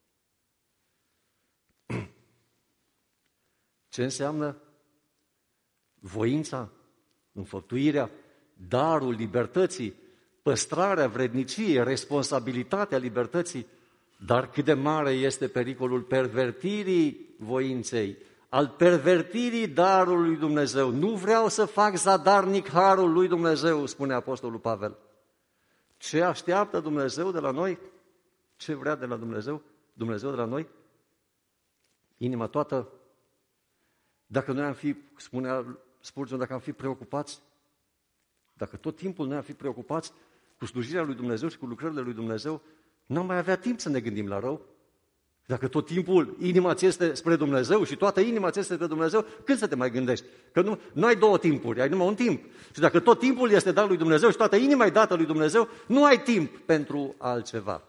Ce înseamnă voința, înfăptuirea, darul libertății, păstrarea vredniciei, responsabilitatea libertății, dar cât de mare este pericolul pervertirii voinței, al pervertirii darului lui Dumnezeu. Nu vreau să fac zadarnic harul lui Dumnezeu, spune Apostolul Pavel. Ce așteaptă Dumnezeu de la noi? Ce vrea de la Dumnezeu? Dumnezeu de la noi? Inima toată. Dacă noi am fi, spunea Spurgeon, dacă am fi preocupați, dacă tot timpul noi am fi preocupați cu slujirea lui Dumnezeu și cu lucrările lui Dumnezeu, n-am mai avea timp să ne gândim la rău. Dacă tot timpul inima ți este spre Dumnezeu și toată inima ți este spre Dumnezeu, când să te mai gândești? Că nu, nu ai două timpuri, ai numai un timp. Și dacă tot timpul este dat lui Dumnezeu și toată inima e dată lui Dumnezeu, nu ai timp pentru altceva.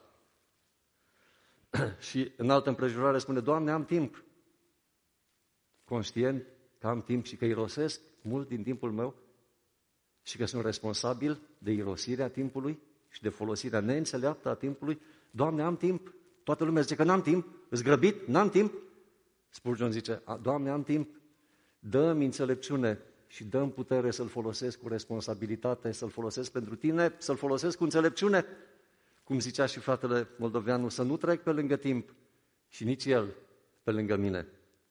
Și în altă împrejurare spune: Doamne, am timp. Conștient că am timp și că irosesc mult din timpul meu și că sunt responsabil de irosirea timpului și de folosirea neînțeleaptă a timpului. Doamne, am timp. Toată lumea zice că n-am timp, îți grăbit, n-am timp. Spurgeon zice: Doamne, am timp, dă-mi înțelepciune și dă-mi putere să-l folosesc cu responsabilitate, să-l folosesc pentru tine, să-l folosesc cu înțelepciune. Cum zicea și fratele Moldoveanu, să nu trec pe lângă timp și nici el pe lângă mine.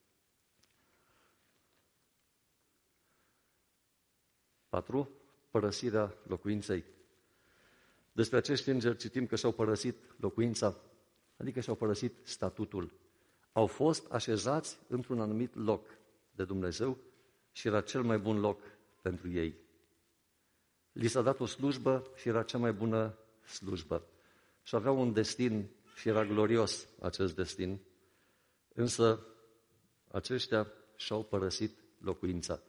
Patru, părăsirea locuinței. Despre acești îngeri citim că și-au părăsit locuința, adică și-au părăsit statutul. Au fost așezați într-un anumit loc de Dumnezeu și era cel mai bun loc pentru ei. Li s-a dat o slujbă și era cea mai bună slujbă. Și aveau un destin și era glorios acest destin. Însă aceștia și-au părăsit locuința.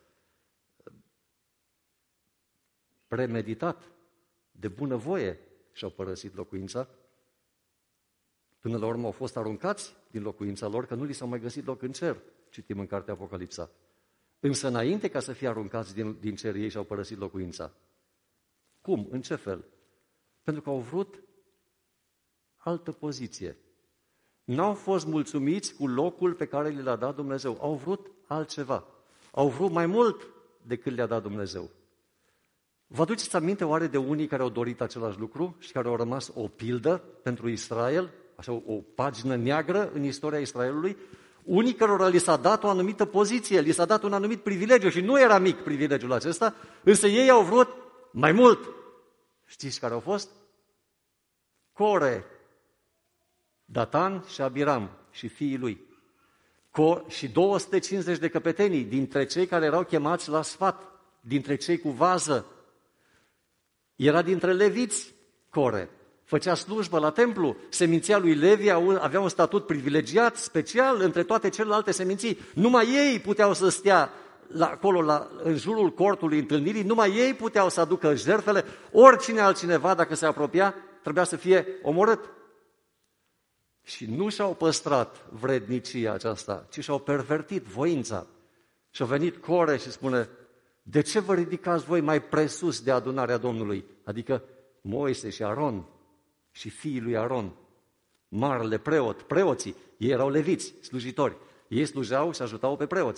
Premeditat, de bunăvoie și-au părăsit locuința. Până la urmă au fost aruncați din locuința lor, că nu li s-a mai găsit loc în cer, citim în cartea Apocalipsa. Însă înainte ca să fie aruncați din, din cer, ei și-au părăsit locuința. Cum? În ce fel? Pentru că au vrut altă poziție. N-au fost mulțumiți cu locul pe care li l-a dat Dumnezeu. Au vrut altceva. Au vrut mai mult decât le-a dat Dumnezeu. Vă aduceți aminte oare de unii care au dorit același lucru și care au rămas o pildă pentru Israel, așa o, o pagină neagră în istoria Israelului? Unii cărora li s-a dat o anumită poziție, li s-a dat un anumit privilegiu și nu era mic privilegiul acesta, însă ei au vrut mai mult. Știți care au fost? Core, Datan și Abiram și fiii lui. Co- și două sute cincizeci de căpetenii dintre cei care erau chemați la sfat, dintre cei cu vază. Era dintre leviți Core. Făcea slujbă la templu. Seminția lui Levi avea un statut privilegiat, special, între toate celelalte seminții. Numai ei puteau să stea la, acolo, la, în jurul cortului întâlnirii, numai ei puteau să aducă jertfele. Oricine altcineva, dacă se apropia, trebuia să fie omorât. Și nu și-au păstrat vrednicia aceasta, ci și-au pervertit voința. Și-a venit Core și spune: de ce vă ridicați voi mai presus de adunarea Domnului? Adică Moise și Aron și fiii lui Aron, marele preot, preoții, ei erau leviți, slujitori. Ei slujeau și ajutau pe preoți.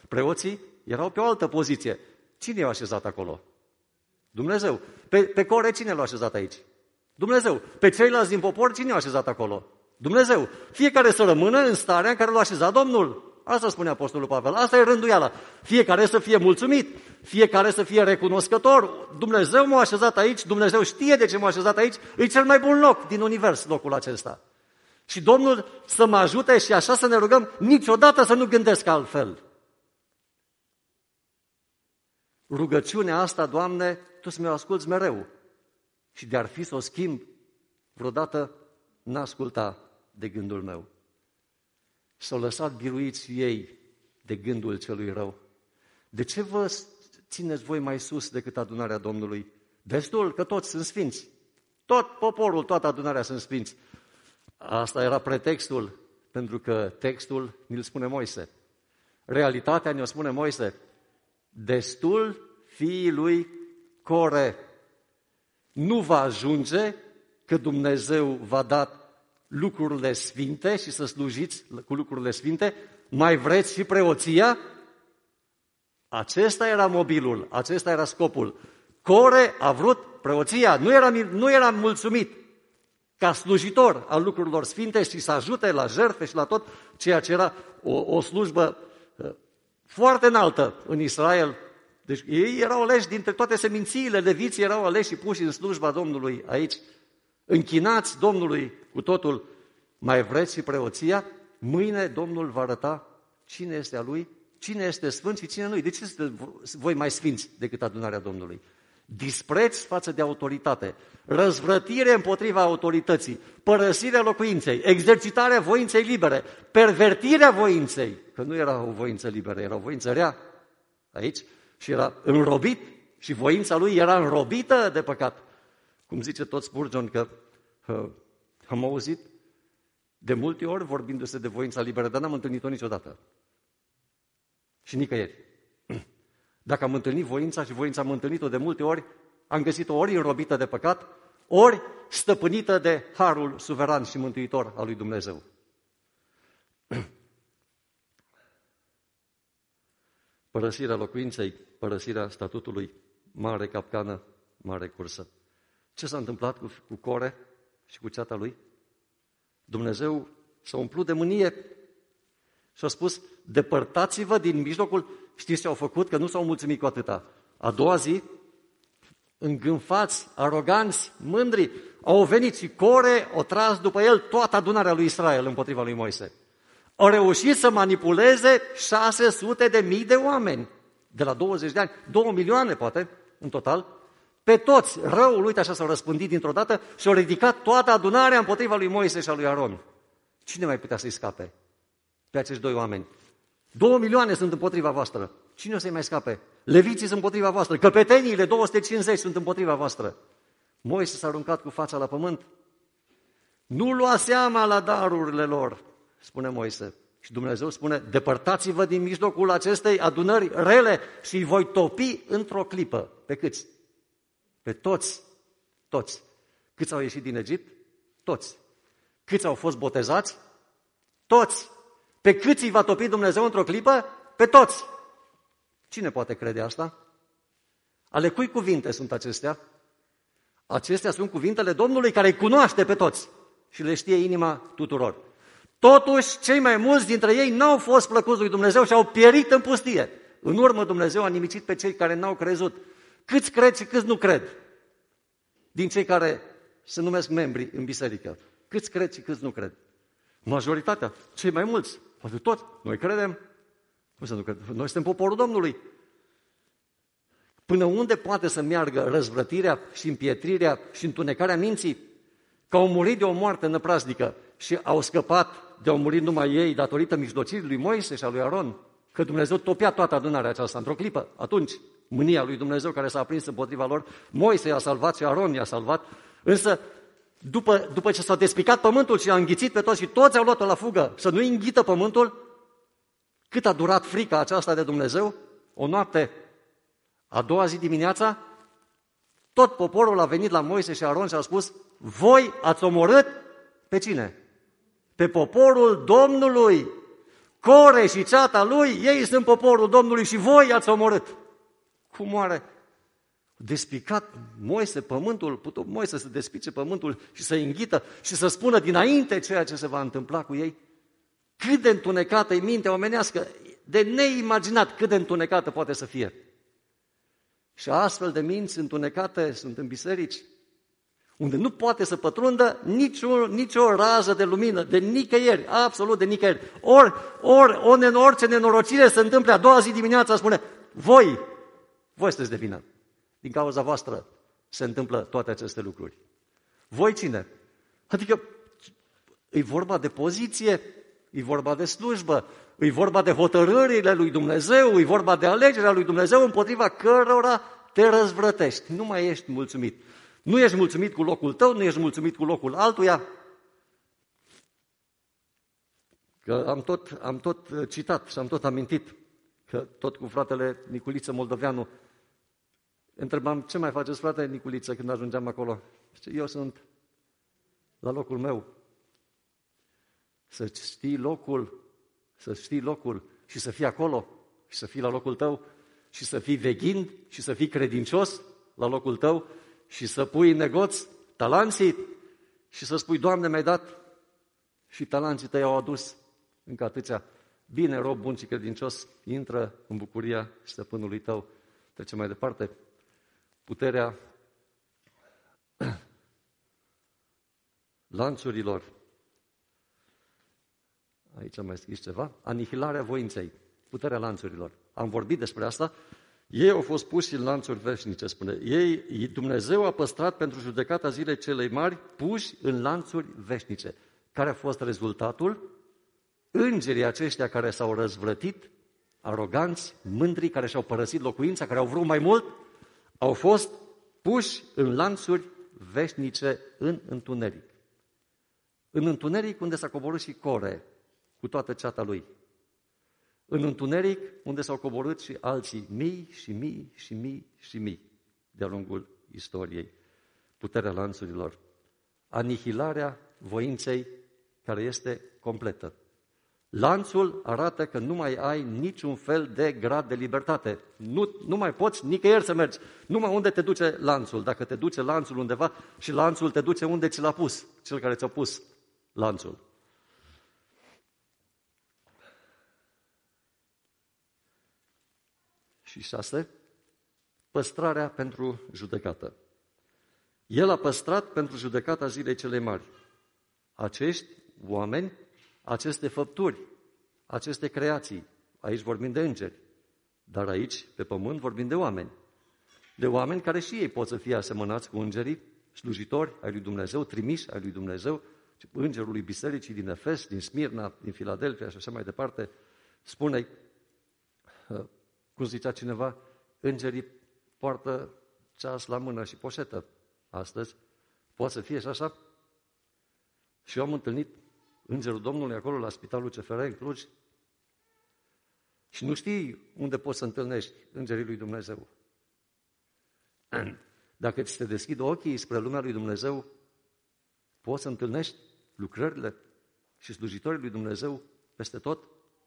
Preoții erau pe o altă poziție. Cine i-a așezat acolo? Dumnezeu. Pe, pe Core cine l-a așezat aici? Dumnezeu. Pe ceilalți din popor cine i-a așezat acolo? Dumnezeu. Fiecare să rămână în starea în care l-a așezat Domnul. Asta spune Apostolul Pavel. Asta e rânduiala. Fiecare să fie mulțumit, fiecare să fie recunoscător. Dumnezeu m-a așezat aici, Dumnezeu știe de ce m-a așezat aici, e cel mai bun loc din univers, locul acesta. Și Domnul să mă ajute și așa să ne rugăm, niciodată să nu gândesc altfel. Rugăciunea asta, Doamne, Tu să mi-o asculți mereu. Și de-ar fi să o schimb, vreodată n-asculta de gândul meu. S-au lăsat biruiți ei de gândul celui rău. De ce vă țineți voi mai sus decât adunarea Domnului? Destul că toți sunt sfinți. Tot poporul, toată adunarea sunt sfinți. Asta era pretextul, pentru că textul ni-l spune Moise. Realitatea ne-o spune Moise. Destul fiii lui Core. Nu va ajunge că Dumnezeu v-a dat lucrurile sfinte și să slujiți cu lucrurile sfinte, mai vreți și preoția? Acesta era mobilul, acesta era scopul. Core a vrut preoția, nu era, nu era mulțumit ca slujitor al lucrurilor sfinte și să ajute la jertfe și la tot ceea ce era o, o slujbă foarte înaltă în Israel. Deci ei erau aleși dintre toate semințiile, leviții erau aleși și puși în slujba Domnului aici. Închinați Domnului cu totul, mai vreți și preoția? Mâine Domnul va arăta cine este a Lui, cine este sfânt și cine nu. De ce sunteți voi mai sfinți decât adunarea Domnului? Dispreț față de autoritate, răzvrătire împotriva autorității, părăsirea locuinței, exercitarea voinței libere, pervertirea voinței, că nu era o voință liberă, era o voință rea aici și era înrobit și voința lui era înrobită de păcat. Cum zice tot Spurgeon, că uh, am auzit de multe ori vorbindu-se de voința liberă, dar n-am întâlnit-o niciodată. Și nicăieri. Dacă am întâlnit voința și voința am întâlnit-o de multe ori, am găsit-o ori înrobită de păcat, ori stăpânită de harul suveran și mântuitor al lui Dumnezeu. Părăsirea locuinței, părăsirea statutului, mare capcană, mare cursă. Ce s-a întâmplat cu, cu Core și cu ceata lui? Dumnezeu s-a umplut de mânie și a spus, depărtați-vă din mijlocul, știți ce au făcut? Că nu s-au mulțumit cu atâta. A doua zi, îngânfați, aroganți, mândri, au venit și Core, o tras după el toată adunarea lui Israel împotriva lui Moise. Au reușit să manipuleze șase sute de mii de oameni, de la douăzeci de ani, două milioane poate, în total, pe toți, răul, uite așa s-au răspândit dintr-o dată și au ridicat toată adunarea împotriva lui Moise și a lui Aron. Cine mai putea să-i scape pe acești doi oameni? Două milioane sunt împotriva voastră. Cine o să-i mai scape? Leviții sunt împotriva voastră. Căpeteniile, două sute cincizeci, sunt împotriva voastră. Moise s-a aruncat cu fața la pământ. Nu lua seama la darurile lor, spune Moise. Și Dumnezeu spune, depărtați-vă din mijlocul acestei adunări rele și îi voi topi într-o clipă. Pe câți? Pe toți. Toți. Câți au ieșit din Egipt? Toți. Câți au fost botezați? Toți. Pe câți îi va topi Dumnezeu într-o clipă? Pe toți. Cine poate crede asta? Ale cui cuvinte sunt acestea? Acestea sunt cuvintele Domnului care îi cunoaște pe toți și le știe inima tuturor. Totuși, cei mai mulți dintre ei n-au fost plăcuți lui Dumnezeu și au pierit în pustie. În urmă Dumnezeu a nimicit pe cei care n-au crezut. Câți cred și câți nu cred? Din cei care se numesc membri în biserică. Câți cred și câți nu cred? Majoritatea, cei mai mulți, poate tot. Noi credem. Cum să nu credem? Noi suntem poporul Domnului. Până unde poate să meargă răzvrătirea și împietrirea și întunecarea minții? Că au murit de o moarte năprasnică și au scăpat de au murit numai ei datorită mijlocirii lui Moise și a lui Aron. Că Dumnezeu topea toată adunarea aceasta într-o clipă. Atunci, mânia lui Dumnezeu care s-a aprins împotriva lor, Moise i-a salvat și Aron i-a salvat. Însă, după, după ce s-a despicat pământul și a înghițit pe toți și toți au luat-o la fugă să nu înghită pământul, cât a durat frica aceasta de Dumnezeu? O noapte. A doua zi dimineața, tot poporul a venit la Moise și Aron și a spus, voi ați omorât pe cine? Pe poporul Domnului. Core și ceata lui, ei sunt poporul Domnului și voi i-ați omorât. Cum oare? Despicat Moise pământul, putut Moise să despice pământul și să înghită și să spună dinainte ceea ce se va întâmpla cu ei? Cât de întunecată e mintea omenească, de neimaginat cât de întunecată poate să fie. Și astfel de minți întunecate sunt în biserici, unde nu poate să pătrundă nicio, nicio rază de lumină, de nicăieri, absolut de nicăieri. Ori, ori, ori orice nenorocire se întâmple a doua zi dimineața, spune, voi, voi sunteți de vină. Din cauza voastră se întâmplă toate aceste lucruri. Voi cine? Adică e vorba de poziție, e vorba de slujbă, e vorba de hotărârile lui Dumnezeu, e vorba de alegerea lui Dumnezeu împotriva cărora te răzvrătești. Nu mai ești mulțumit. Nu ești mulțumit cu locul tău, nu ești mulțumit cu locul altuia. Că am tot, am tot citat și am tot amintit că tot cu fratele Niculiță Moldoveanu întrebam, ce mai faceți, frate Niculiță, când ajungeam acolo? Zice, eu sunt la locul meu. Să știi locul, să știi locul și să fii acolo și să fii la locul tău și să fii veghind și să fii credincios la locul tău și să pui în negoț talanții și să spui, Doamne, mi-ai dat și talanții tăi au adus încă atâția. Bine, rob bun și credincios, intră în bucuria stăpânului tău. Trecem mai departe. Puterea lanțurilor. Aici am mai scris ceva. Anihilarea voinței. Puterea lanțurilor. Am vorbit despre asta. Ei au fost puși în lanțuri veșnice, spune. Ei, Dumnezeu a păstrat pentru judecata zilei celei mari, puși în lanțuri veșnice. Care a fost rezultatul? Îngerii aceștia care s-au răzvrătit, aroganți, mândri, care și-au părăsit locuința, care au vrut mai mult, au fost puși în lanțuri veșnice în întuneric. În întuneric unde s-a coborât și Core, cu toată ceata lui. În întuneric unde s-au coborât și alții, mii și mii și mii și mii, de-a lungul istoriei. Puterea lanțurilor. Anihilarea voinței care este completă. Lanțul arată că nu mai ai niciun fel de grad de libertate. Nu, nu mai poți nicăieri să mergi. Numai unde te duce lanțul. Dacă te duce lanțul undeva și lanțul te duce unde ți l-a pus, cel care ți-a pus lanțul. Și șase, păstrarea pentru judecată. El a păstrat pentru judecata zilei cele mari. Acești oameni, aceste făpturi, aceste creații, aici vorbim de îngeri, dar aici, pe pământ, vorbim de oameni. De oameni care și ei pot să fie asemănați cu îngerii, slujitori ai lui Dumnezeu, trimiși ai lui Dumnezeu, îngerului bisericii din Efes, din Smirna, din Filadelfia și așa mai departe, spune, cum zicea cineva, îngerii poartă ceas la mână și poșetă astăzi. Poate să fie și așa? Și eu am întâlnit îngerul Domnului acolo la Spitalul C F R în Cluj și nu știi unde poți să întâlnești îngerii lui Dumnezeu. Dacă ți se deschid ochii spre lumea lui Dumnezeu, poți să întâlnești lucrările și slujitorii lui Dumnezeu peste tot.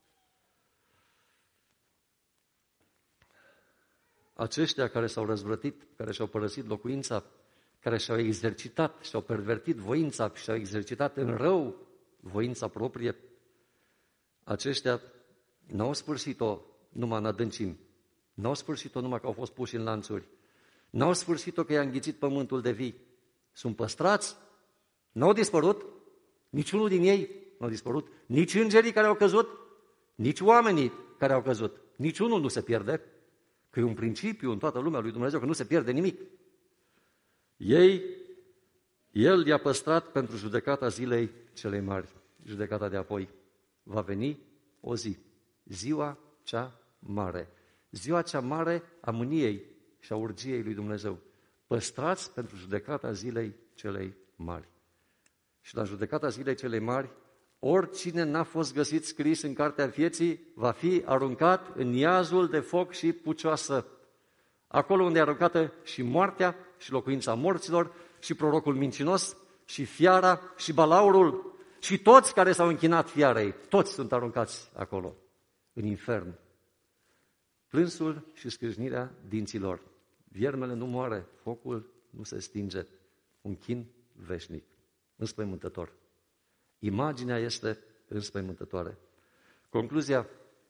Aceștia care s-au răzvrătit, care și-au părăsit locuința, care și-au exercitat, și-au pervertit voința și și-au exercitat în rău voința proprie, aceștia n-au sfârșit-o numai în adâncimi, n-au sfârșit-o numai că au fost puși în lanțuri, n-au sfârșit-o că i-a înghițit pământul de vii. Sunt păstrați, n-au dispărut, niciunul din ei n-au dispărut, nici îngerii care au căzut, nici oamenii care au căzut, niciunul nu se pierde, că e un principiu în toată lumea lui Dumnezeu, că nu se pierde nimic. Ei, El i-a păstrat pentru judecata zilei celei mari, judecata de apoi. Va veni o zi, ziua cea mare, ziua cea mare a mâniei și a urgiei lui Dumnezeu. Păstrați pentru judecata zilei celei mari. Și la judecata zilei celei mari, oricine n-a fost găsit scris în cartea vieții, va fi aruncat în iazul de foc și pucioasă. Acolo unde e aruncată și moartea și locuința morților și prorocul mincinos și fiara și balaurul și toți care s-au închinat fiarei, toți sunt aruncați acolo, în infern. Plânsul și scrâșnirea dinților. Viermele nu moare, focul nu se stinge. Un chin veșnic, înspăimântător. Imaginea este înspăimântătoare. Concluzia: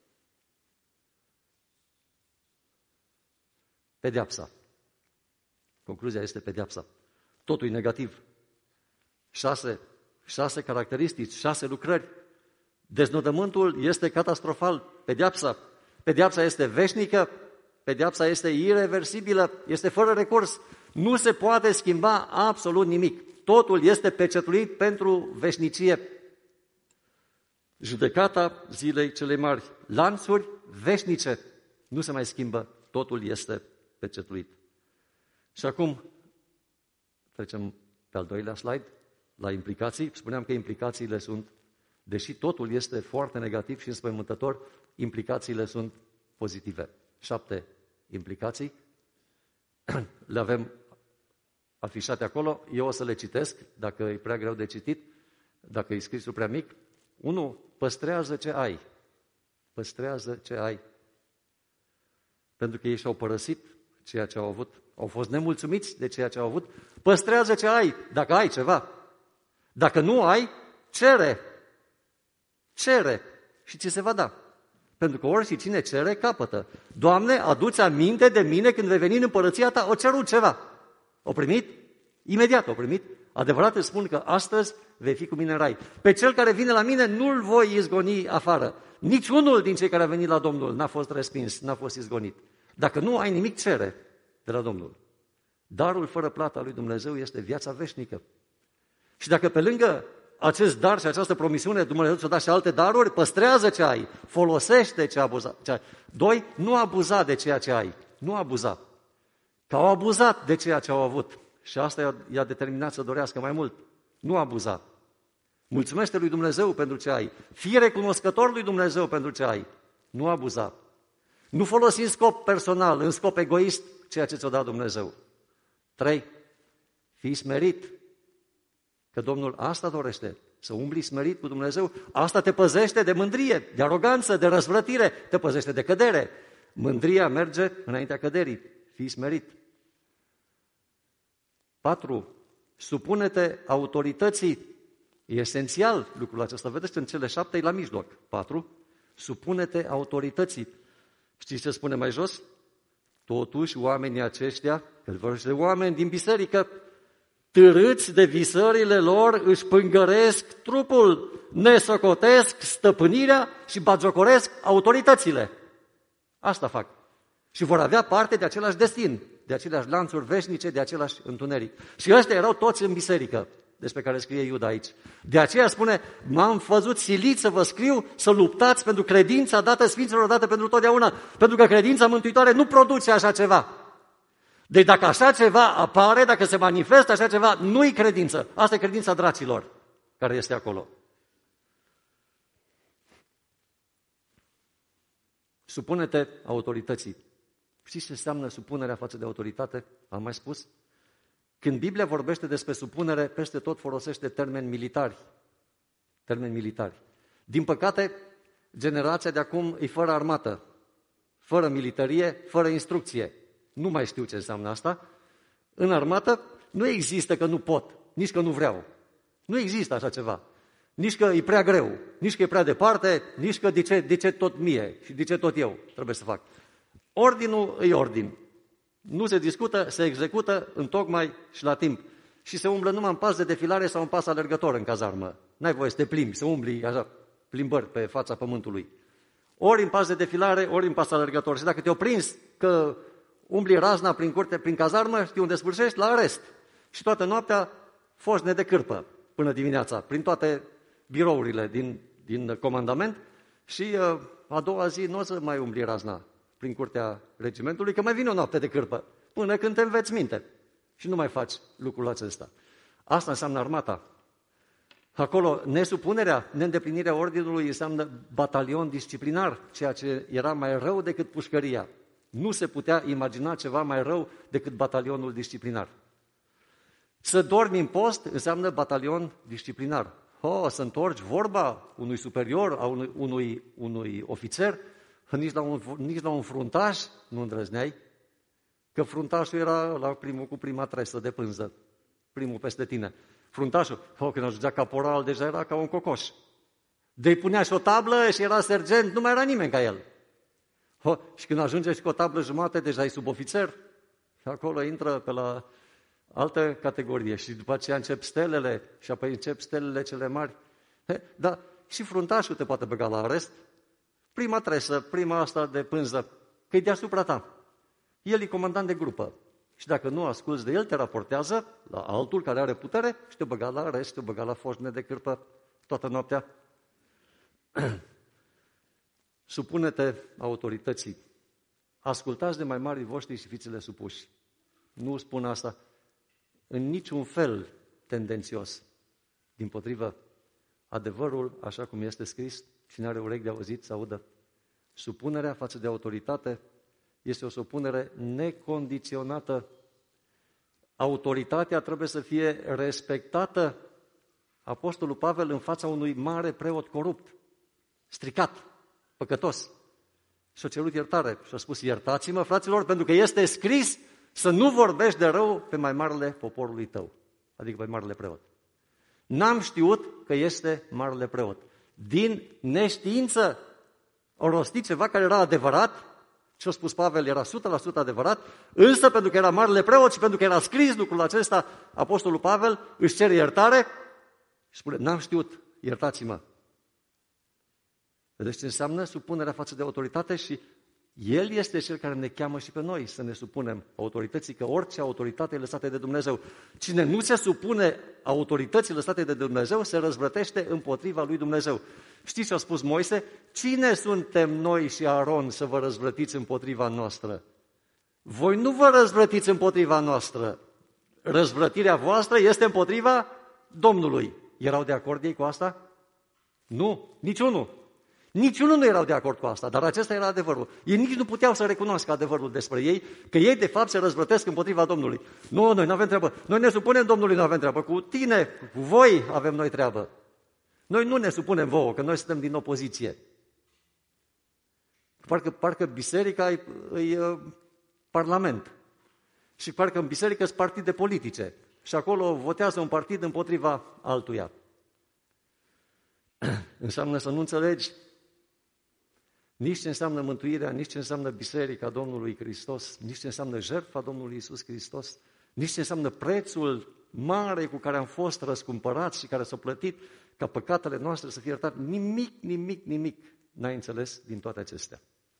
pedeapsa. Concluzia este pedeapsa. Totul e negativ. Șase, șase caracteristici, șase lucrări. Deznodământul este catastrofal. Pedeapsa. Pedeapsa este veșnică, pedeapsa este ireversibilă, este fără recurs. Nu se poate schimba absolut nimic. Totul este pecetuit pentru veșnicie. Judecata zilei cele mari. Lanțuri veșnice. Nu se mai schimbă. Totul este pecetuit. Și acum trecem pe al doilea slide, la implicații. Spuneam că implicațiile sunt, deși totul este foarte negativ și înspăimântător, implicațiile sunt pozitive. Șapte implicații. Le avem afișate acolo. Eu o să le citesc, dacă e prea greu de citit, dacă e scrisul prea mic. Unu, păstrează ce ai. Păstrează ce ai. Pentru că ei și-au părăsit ceea ce au avut. Au fost nemulțumiți de ceea ce au avut. Păstrează ce ai, dacă ai ceva. Dacă nu ai, cere. Cere și ți se va da. Pentru că ori și cine cere, capătă. Doamne, adu-ți aminte de mine când vei veni în împărăția ta, o cerut ceva. O primit? Imediat o primit. Adevărat îți spun că astăzi vei fi cu mine în rai. Pe cel care vine la mine nu-l voi izgoni afară. Niciunul din cei care a venit la Domnul n-a fost respins, n-a fost izgonit. Dacă nu ai nimic, cere de la Domnul. Darul fără plată al lui Dumnezeu este viața veșnică. Și dacă pe lângă acest dar și această promisiune Dumnezeu ți-o da și alte daruri, păstrează ce ai, folosește ce, abuza, ce ai. Doi, nu abuza de ceea ce ai. Nu abuza. Că au abuzat de ceea ce au avut. Și asta i-a determinat să dorească mai mult. Nu abuza. Mulțumește lui Dumnezeu pentru ce ai. Fii recunoscător lui Dumnezeu pentru ce ai. Nu abuza. Nu folosi în scop personal, în scop egoist, ceea ce ți-o dat Dumnezeu. Trei, fii smerit. Că Domnul asta dorește, să umbli smerit cu Dumnezeu. Asta te păzește de mândrie, de aroganță, de răzvrătire, te păzește de cădere. Mândria merge înaintea căderii. Fii smerit. Patru, supune-te autorității. E esențial lucrul acesta. Vedeți, în cele șapte e la mijloc. Patru, supune-te autorității. Știți ce spune mai jos? Totuși, oamenii aceștia, că vorbește de oameni din biserică, târâți de visările lor, își pângăresc trupul, nesocotesc stăpânirea și batjocoresc autoritățile. Asta fac. Și vor avea parte de același destin, de aceleași lanțuri veșnice, de același întuneric. Și ăștia erau toți în biserică, despre care scrie Iuda aici. De aceea spune, m-am văzut silit să vă scriu să luptați pentru credința dată Sfinților, dată pentru totdeauna, pentru că credința mântuitoare nu produce așa ceva. Deci dacă așa ceva apare, dacă se manifestă așa ceva, nu-i credință. Asta e credința dracilor care este acolo. Supune-te autorității. Știți ce înseamnă supunerea față de autoritate? Am mai spus? Când Biblia vorbește despre supunere, peste tot folosește termeni militari. Termeni militari. Din păcate, generația de acum e fără armată, fără militarie, fără instrucție. Nu mai știu ce înseamnă asta. În armată nu există că nu pot, nici că nu vreau. Nu există așa ceva. Nici că e prea greu, nici că e prea departe, nici că de ce, de ce tot mie și de ce tot eu trebuie să fac. Ordinul e ordin. Nu se discută, se execută întocmai și la timp. Și se umblă numai în pas de defilare sau în pas alergător în cazarmă. N-ai voie să te plimbi, să umbli așa, plimbări pe fața pământului. Ori în pas de defilare, ori în pas alergător. Și dacă te-o prins că umbli razna prin curte, prin cazarmă, știi unde sfârșești? La arest. Și toată noaptea foșne de cârpă până dimineața, prin toate birourile din, din comandament. Și uh, a doua zi nu o să mai umbli razna prin curtea regimentului, că mai vine o noapte de cârpă, până când te înveți minte. Și nu mai faci lucrul acesta. Asta înseamnă armata. Acolo, nesupunerea, neîndeplinirea ordinului înseamnă batalion disciplinar, ceea ce era mai rău decât pușcăria. Nu se putea imagina ceva mai rău decât batalionul disciplinar. Să dormi în post înseamnă batalion disciplinar. oh, să întorci vorba unui superior, a unui, unui, unui ofițer, nici la, un, nici la un fruntaș nu îndrăzneai, că fruntașul era la primul cu prima tresă de pânză, primul peste tine. Fruntașul, oh, când ajungea caporal, deja era ca un cocoș. De-i punea și o tablă și era sergent, nu mai era nimeni ca el. Oh, și când ajunge și cu o tablă jumate, deja e subofițer. Și acolo intră pe la altă categorie și după aceea încep stelele și apoi încep stelele cele mari. He, dar și fruntașul te poate băga la arest. Prima tresă, prima asta de pânză, că e deasupra ta. El e comandant de grupă. Și dacă nu asculți de el, te raportează la altul care are putere și te băga la arest, te băga la foșne de cârpă toată noaptea. Supune-te autorității. Ascultați de mai marii voștri și fiți-le supuși. Nu spun asta în niciun fel tendențios. Dimpotrivă, adevărul, așa cum este scris, cine are urechi de auzit să audă. Supunerea față de autoritate este o supunere necondiționată. Autoritatea trebuie să fie respectată. Apostolul Pavel în fața unui mare preot corupt, stricat, păcătos, și-a cerut iertare și a spus: iertați-mă, fraților, pentru că este scris să nu vorbești de rău pe mai marele poporului tău, adică pe marele preot. N-am știut că este marele preot. Din neștiință o rostit ceva care era adevărat, ce a spus Pavel era o sută la sută adevărat, însă pentru că era marele preot și pentru că era scris lucrul acesta, apostolul Pavel își cere iertare și spune: n-am știut, iertați-mă. Vedeți ce înseamnă supunerea față de autoritate? Și El este Cel care ne cheamă și pe noi să ne supunem autorității, că orice autoritate e lăsată de Dumnezeu. Cine nu se supune autorității lăsate de Dumnezeu se răzvrătește împotriva lui Dumnezeu. Știți ce a spus Moise? Cine suntem noi și Aron să vă răzvrătiți împotriva noastră? Voi nu vă răzvrătiți împotriva noastră. Răzvrătirea voastră este împotriva Domnului. Erau de acord ei cu asta? Nu, niciunul. Niciunul nu erau de acord cu asta, dar acesta era adevărul. Ei nici nu puteau să recunoască adevărul despre ei, că ei de fapt se răzvrătesc împotriva Domnului. Nu, noi nu avem treabă. Noi ne supunem Domnului, nu avem treabă. Cu tine, cu voi avem noi treabă. Noi nu ne supunem vouă, că noi suntem din opoziție. Parcă, parcă biserica e, e parlament. Și parcă în biserică sunt partide politice. Și acolo votează un partid împotriva altuia. Înseamnă să nu înțelegi nici ce înseamnă mântuirea, nici ce înseamnă biserica Domnului Hristos, nici ce înseamnă jertfa Domnului Iisus Hristos, nici ce înseamnă prețul mare cu care am fost răscumpărați și care s-a plătit ca păcatele noastre să fie iertate. Nimic, nimic, nimic n-ai înțeles din toate acestea.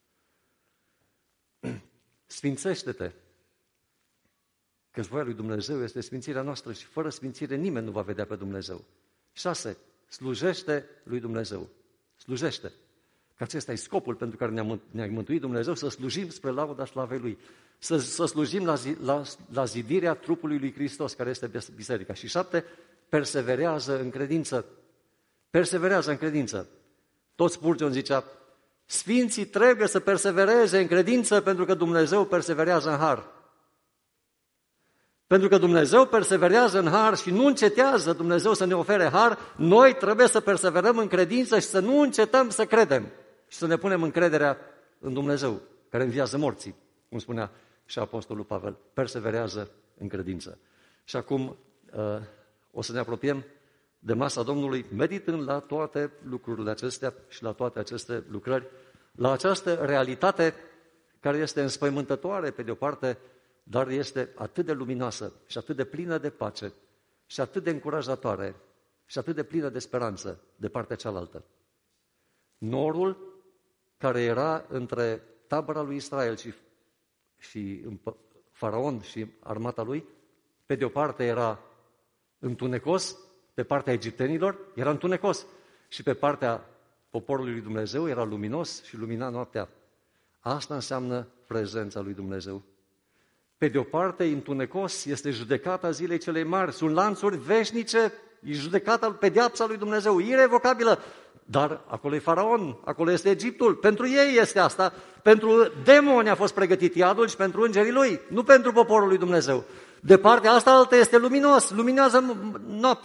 Sfințește-te, că voia lui Dumnezeu este sfințirea noastră și fără sfințire nimeni nu va vedea pe Dumnezeu. șase. Slujește lui Dumnezeu. Slujește. Că acesta e scopul pentru care ne-a, ne-a mântuit Dumnezeu, să slujim spre lauda slavei Lui. Să, să slujim la, zi, la, la zidirea trupului lui Hristos, care este biserica. Și șapte, perseverează în credință. Perseverează în credință. Tot Spurgeon zicea: sfinții trebuie să persevereze în credință pentru că Dumnezeu perseverează în har. Pentru că Dumnezeu perseverează în har și nu încetează Dumnezeu să ne ofere har, noi trebuie să perseverăm în credință și să nu încetăm să credem și să ne punem încrederea în Dumnezeu, care înviază morții, cum spunea și apostolul Pavel. Perseverează în credință. Și acum o să ne apropiem de masa Domnului, meditând la toate lucrurile acestea și la toate aceste lucrări, la această realitate care este înspăimântătoare pe de o parte, dar este atât de luminoasă și atât de plină de pace și atât de încurajatoare și atât de plină de speranță de partea cealaltă. Norul care era între tabăra lui Israel și, și Faraon și armata lui, pe de o parte era întunecos, pe partea egiptenilor era întunecos și pe partea poporului lui Dumnezeu era luminos și lumina noaptea. Asta înseamnă prezența lui Dumnezeu. Pe de o parte, întunecos este judecata zilei celei mari, sunt lanțuri veșnice, e judecata, pedeapsa lui Dumnezeu, irevocabilă. Dar acolo e Faraon, acolo este Egiptul, pentru ei este asta, pentru demoni a fost pregătit iadul și pentru îngerii lui, nu pentru poporul lui Dumnezeu. De partea asta altă este luminos, luminează noaptea.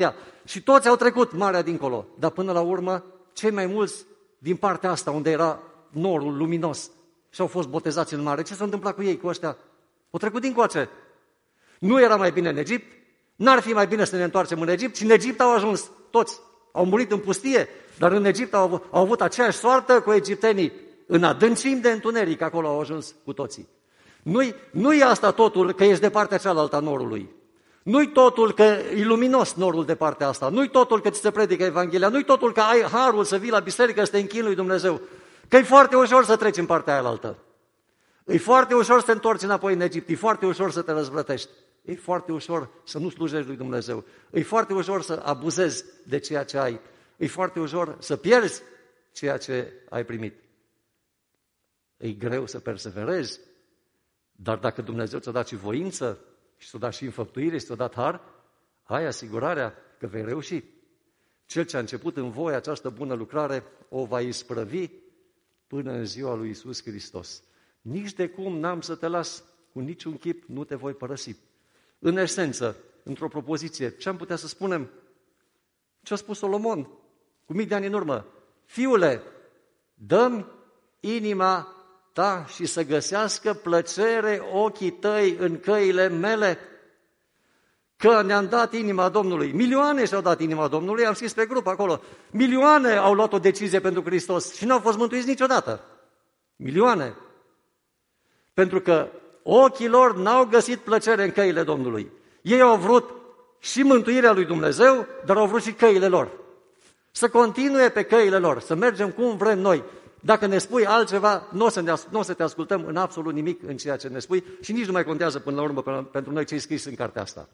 și toți au trecut marea dincolo. Dar până la urmă, cei mai mulți din partea asta, unde era norul luminos, și au fost botezați în mare. Ce s-a întâmplat cu ei, cu ăștia? Au trecut dincoace. Nu era mai bine în Egipt? N-ar fi mai bine să ne întoarcem în Egipt? Și în Egipt au ajuns toți. Au murit în pustie, dar în Egipt au, avut, au avut aceeași soartă cu egiptenii. În adâncimi de întuneric, acolo au ajuns cu toții. Nu-i, nu-i asta totul că ești de partea cealaltă a norului. Nu-i totul că e luminos norul de partea asta. Nu-i totul că ți se predică Evanghelia. Nu-i totul că ai harul să vii la biserică, să te închini lui Dumnezeu. Că e foarte ușor să treci în partea aia altă. E foarte ușor să te întorci înapoi în Egipt. E foarte ușor să te răzvrătești. E foarte ușor să nu slujești lui Dumnezeu. E foarte ușor să abuzezi de ceea ce ai. E foarte ușor să pierzi ceea ce ai primit. E greu să perseverezi, dar dacă Dumnezeu ți-a dat și voință, și ți-a dat și înfăptuire, și ți-a dat har, ai asigurarea că vei reuși. Cel ce a început în voi această bună lucrare o va isprăvi până în ziua lui Iisus Hristos. Nici de cum n-am să te las, cu niciun chip nu te voi părăsi. În esență, într-o propoziție, ce am putea să spunem? Ce a spus Solomon cu mii de ani în urmă? Fiule, dă-mi inima ta și să găsească plăcere ochii tăi în căile mele, că ne-am dat inima Domnului. Milioane și-au dat inima Domnului, am scris pe grup acolo. Milioane au luat o decizie pentru Hristos și n-au fost mântuiți niciodată. Milioane. Pentru că ochii lor n-au găsit plăcere în căile Domnului. Ei au vrut și mântuirea lui Dumnezeu, dar au vrut și căile lor. Să continue pe căile lor, să mergem cum vrem noi. Dacă ne spui altceva, nu o să, ne, nu o să te ascultăm în absolut nimic în ceea ce ne spui și nici nu mai contează până la urmă pentru noi ce-i scris în cartea asta.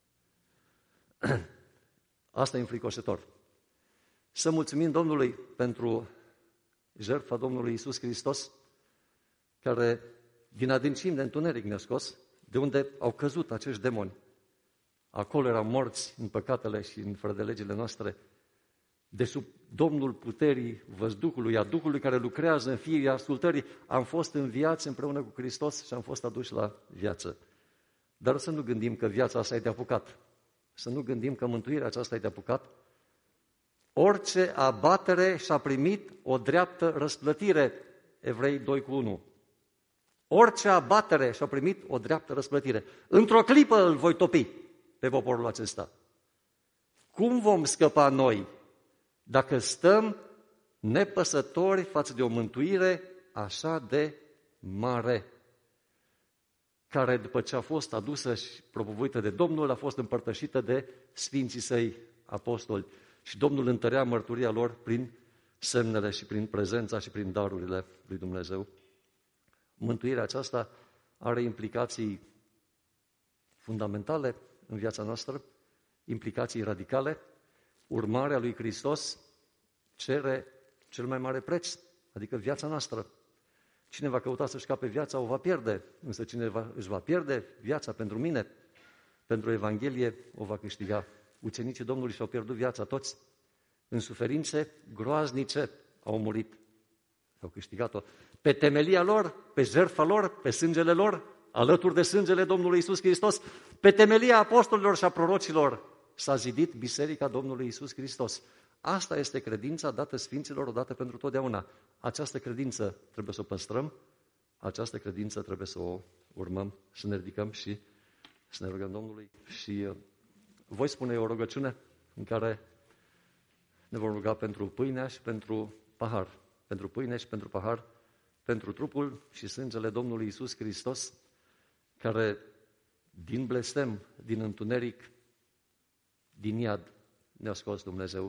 Asta e înfricoșător. Să mulțumim Domnului pentru jertfa Domnului Iisus Hristos, care din adâncimi de întuneric ne-a scos, de unde au căzut acești demoni. Acolo erau morți în păcatele și în fără de legile noastre, de sub Domnul puterii văzduhului, a Duhului care lucrează în fiii ascultării, am fost înviați împreună cu Hristos și am fost aduși la viață. Dar să nu gândim că viața asta e de apucat. Să nu gândim că mântuirea aceasta e de apucat. Orice abatere și-a primit o dreaptă răsplătire, Evrei doi cu unu. Orice abatere și-a primit o dreaptă răsplătire. Într-o clipă îl voi topi pe poporul acesta. Cum vom scăpa noi dacă stăm nepăsători față de o mântuire așa de mare, care după ce a fost adusă și propovăduită de Domnul, a fost împărtășită de sfinții săi apostoli. Și Domnul întărea mărturia lor prin semnele și prin prezența și prin darurile lui Dumnezeu. Mântuirea aceasta are implicații fundamentale în viața noastră, implicații radicale. Urmarea lui Hristos cere cel mai mare preț, adică viața noastră. Cine va căuta să-și scape viața, o va pierde, însă cine va, își va pierde viața pentru mine, pentru Evanghelie, o va câștiga. Ucenicii Domnului și-au pierdut viața toți, în suferințe groaznice au murit, au câștigat-o. Pe temelia lor, pe jertfa lor, pe sângele lor, alături de sângele Domnului Iisus Hristos, pe temelia apostolilor și a prorocilor, s-a zidit Biserica Domnului Iisus Hristos. Asta este credința dată Sfinților odată pentru totdeauna. Această credință trebuie să o păstrăm, această credință trebuie să o urmăm, să ne ridicăm și să ne rugăm Domnului. Și uh, voi spune o rugăciune în care ne vom ruga pentru pâinea și pentru pahar. Pentru pâine și pentru pahar, pentru trupul și sângele Domnului Iisus Hristos, care din blestem, din întuneric, din iad ne-a scos Dumnezeu,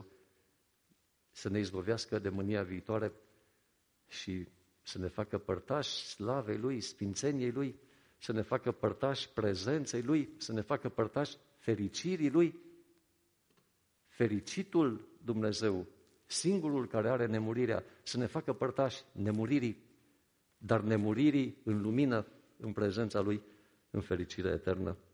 să ne izbăvească de mânia viitoare și să ne facă părtași slavei Lui, sfințeniei Lui, să ne facă părtași prezenței Lui, să ne facă părtași fericirii Lui. Fericitul Dumnezeu, singurul care are nemurirea, să ne facă părtași nemuririi, dar nemuririi în lumină, în prezența Lui, în fericire eternă.